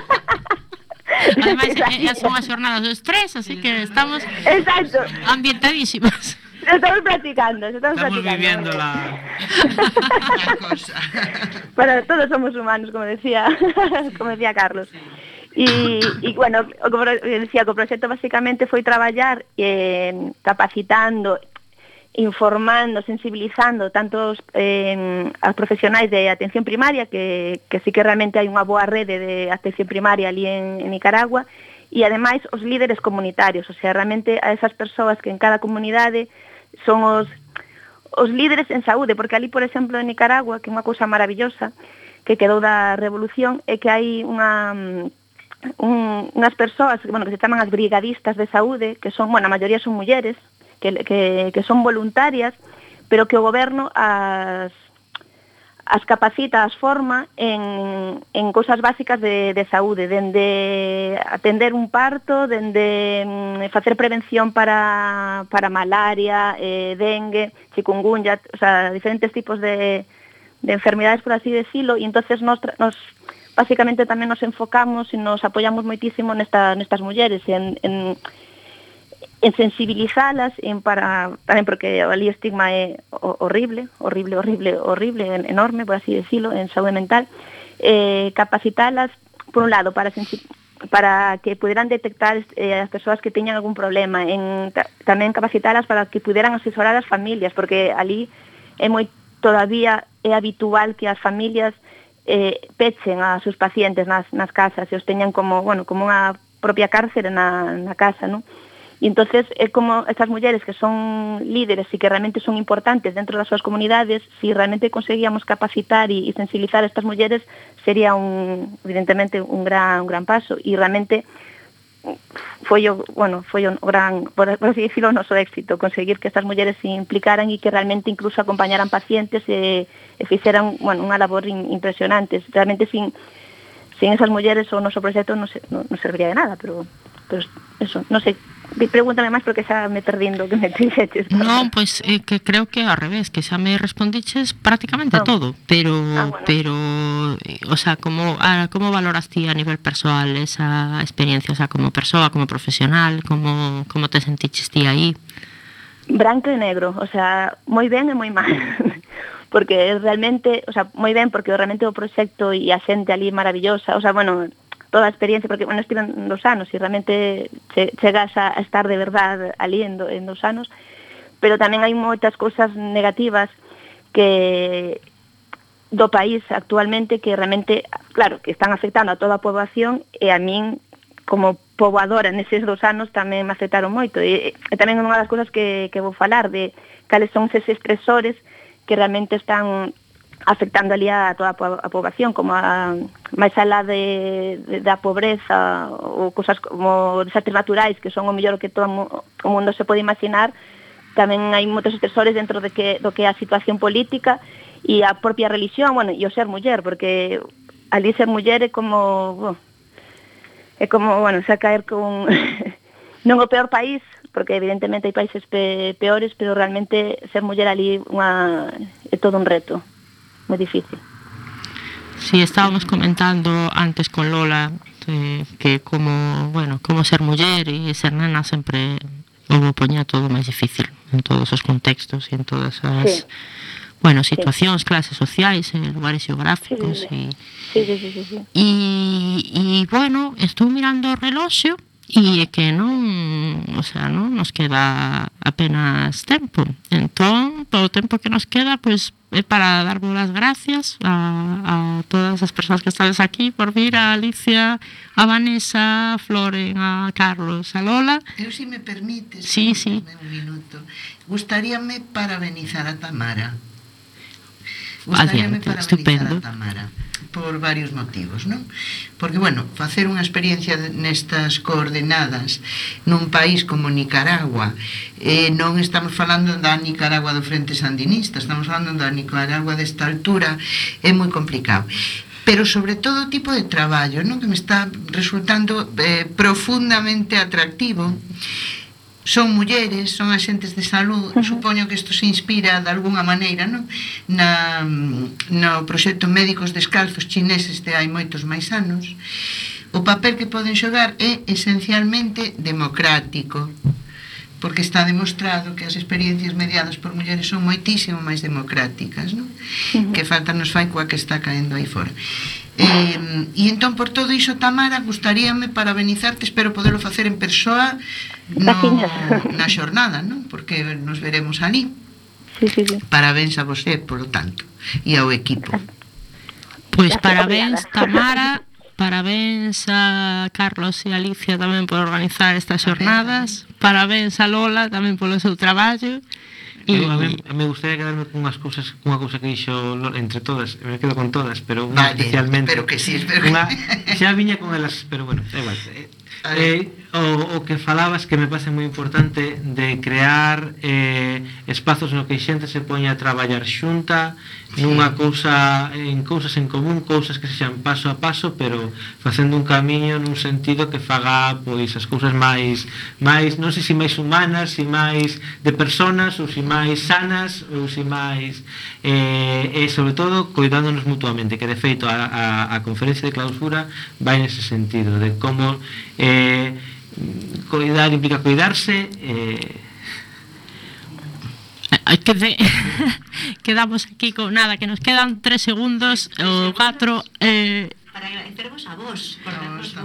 Ademais, eh, son as jornadas do estrés, así que estamos Exacto. ambientadísimas. Estamos practicando, estamos, Estamos practicando. viviendo la... La cosa. Bueno, todos somos humanos, como decía, como decía Carlos. Y, y bueno, como decía, o proxecto basicamente foi traballar eh, capacitando, informando, sensibilizando tanto eh, aos profesionais de atención primaria, que, que sí que realmente hai unha boa rede de atención primaria ali en, en Nicaragua, e ademais os líderes comunitarios, o sea, realmente a esas persoas que en cada comunidade son os, os líderes en saúde, porque ali, por exemplo, en Nicaragua, que é unha cousa maravillosa que quedou da revolución, é que hai unha, un, unhas persoas, bueno, que se chaman as brigadistas de saúde, que son, bueno, a maioría son mulleres, que, que, que son voluntarias, pero que o goberno as, as capacita, as forma en, en cousas básicas de, de saúde, dende atender un parto, dende mm, facer prevención para, para malaria, eh, dengue, chikungunya, o sea, diferentes tipos de, de enfermedades, por así decirlo, e entonces nos, nos básicamente tamén nos enfocamos e nos apoyamos moitísimo nesta, nestas mulleres, en, en en sensibilizalas, en para tamén porque ali o estigma é horrible, horrible, horrible, horrible, enorme, por así decirlo, en saúde mental, eh, capacitalas, por un lado, para para que puderan detectar eh, as persoas que teñan algún problema, en ta, tamén capacitalas para que puderan asesorar as familias, porque ali é moi todavía é habitual que as familias eh, pechen a seus pacientes nas, nas casas e os teñan como, bueno, como unha propia cárcere na, na casa, non? E entonces é como estas mulleres que son líderes e que realmente son importantes dentro das súas comunidades, si realmente conseguíamos capacitar e, e sensibilizar a estas mulleres, sería un, evidentemente un gran, un gran paso, e realmente foi o, bueno, foi o gran, por, por así decirlo, o noso éxito, conseguir que estas mulleres se implicaran e que realmente incluso acompañaran pacientes e, e fixeran, bueno, unha labor in, impresionante. Realmente sin, sin esas mulleres o noso proxecto non, se, non, non serviría de nada, pero, pero eso, non sei. Pregúntame máis porque xa me perdín do que me dixeches. Non, pois pues, eh, que creo que ao revés, que xa me respondiches prácticamente ah. todo, pero ah, bueno. pero eh, o sea, como ah, como valoras ti a nivel persoal esa experiencia, o sea, como persoa, como profesional, como como te sentiches ti aí? Branco e negro, o sea, moi ben e moi mal. Porque realmente, o sea, moi ben porque realmente o proxecto e a xente ali maravillosa, o sea, bueno, toda a experiencia, porque, bueno, estive en dos anos e realmente chegas a estar de verdad ali en, do, en dos anos, pero tamén hai moitas cousas negativas que do país actualmente que realmente, claro, que están afectando a toda a poboación e a min, como poboadora neses dos anos, tamén me afectaron moito. E, e tamén unha das cousas que, que vou falar de cales son eses estresores que realmente están afectando ali a toda a poboación, como a máis alá de, de, da pobreza ou cosas como desastres naturais que son o mellor que todo o mundo se pode imaginar. Tamén hai moitos estresores dentro de que, do que é a situación política e a propia religión, bueno, e o ser muller, porque ali ser muller é como, bueno, é como, bueno, xa caer con non o peor país, porque evidentemente hai países pe peores, pero realmente ser muller ali unha, é todo un reto, moi difícil. Sí, estábamos comentando antes con Lola eh, que como, bueno, como ser muller e ser nena sempre o poñía todo máis difícil en todos os contextos e en todas as sí. bueno, situacións, sí. clases sociais, en lugares geográficos sí, e sí, sí, sí, sí, sí. e e bueno, estou mirando o reloxo e é que non, o sea, non nos queda apenas tempo. Entón, todo o tempo que nos queda, pois é para darvos as gracias a, a todas as persoas que estades aquí por vir, a Alicia, a Vanessa, a Floren, a Carlos, a Lola. Eu, se me permites, sí, sí. un minuto, gustaríame parabenizar a Tamara. Gustaríame Adiante, parabenizar estupendo. a Tamara por varios motivos, non? Porque, bueno, facer unha experiencia nestas coordenadas nun país como Nicaragua, eh, non estamos falando da Nicaragua do Frente Sandinista, estamos falando da Nicaragua desta altura, é moi complicado. Pero sobre todo o tipo de traballo, non? Que me está resultando eh, profundamente atractivo. Son mulleres, son axentes de salud, uh-huh. supoño que isto se inspira de alguna maneira, non? Na, no proxecto Médicos Descalzos chineses de hai moitos máis anos. O papel que poden xogar é esencialmente democrático, porque está demostrado que as experiencias mediadas por mulleres son moitísimo máis democráticas, non? Uh-huh. Que falta nos fai coa que está caendo aí fora. Eh, e entón, por todo iso, Tamara, gustaríame parabenizarte, espero poderlo facer en persoa no, na xornada, non? Porque nos veremos ali. Sí, sí, sí. Parabéns a você, polo tanto, e ao equipo. Pois parabéns, Tamara, parabéns a Carlos e a Alicia tamén por organizar estas xornadas, parabéns a Lola tamén polo seu traballo. E a mí me gustaría quedarme con unhas cousas, unha cousa que dixo entre todas, me quedo con todas, pero unha vale, especialmente. Espero que sí, espero que unha, xa viña con elas, pero bueno, é igual. Eh, o, o que falabas que me parece moi importante de crear eh, espazos no que a xente se poña a traballar xunta nunha cousa, en cousas en común, cousas que sexan paso a paso, pero facendo un camiño nun sentido que faga pois as cousas máis máis, non sei se máis humanas, se máis de personas ou se máis sanas ou se máis eh, e sobre todo cuidándonos mutuamente, que de feito a, a, a conferencia de clausura vai nese sentido de como eh, cuidar implica cuidarse eh, que de, quedamos aquí con nada, que nos quedan tres segundos ou catro eh, para agradecervos a vos por vernos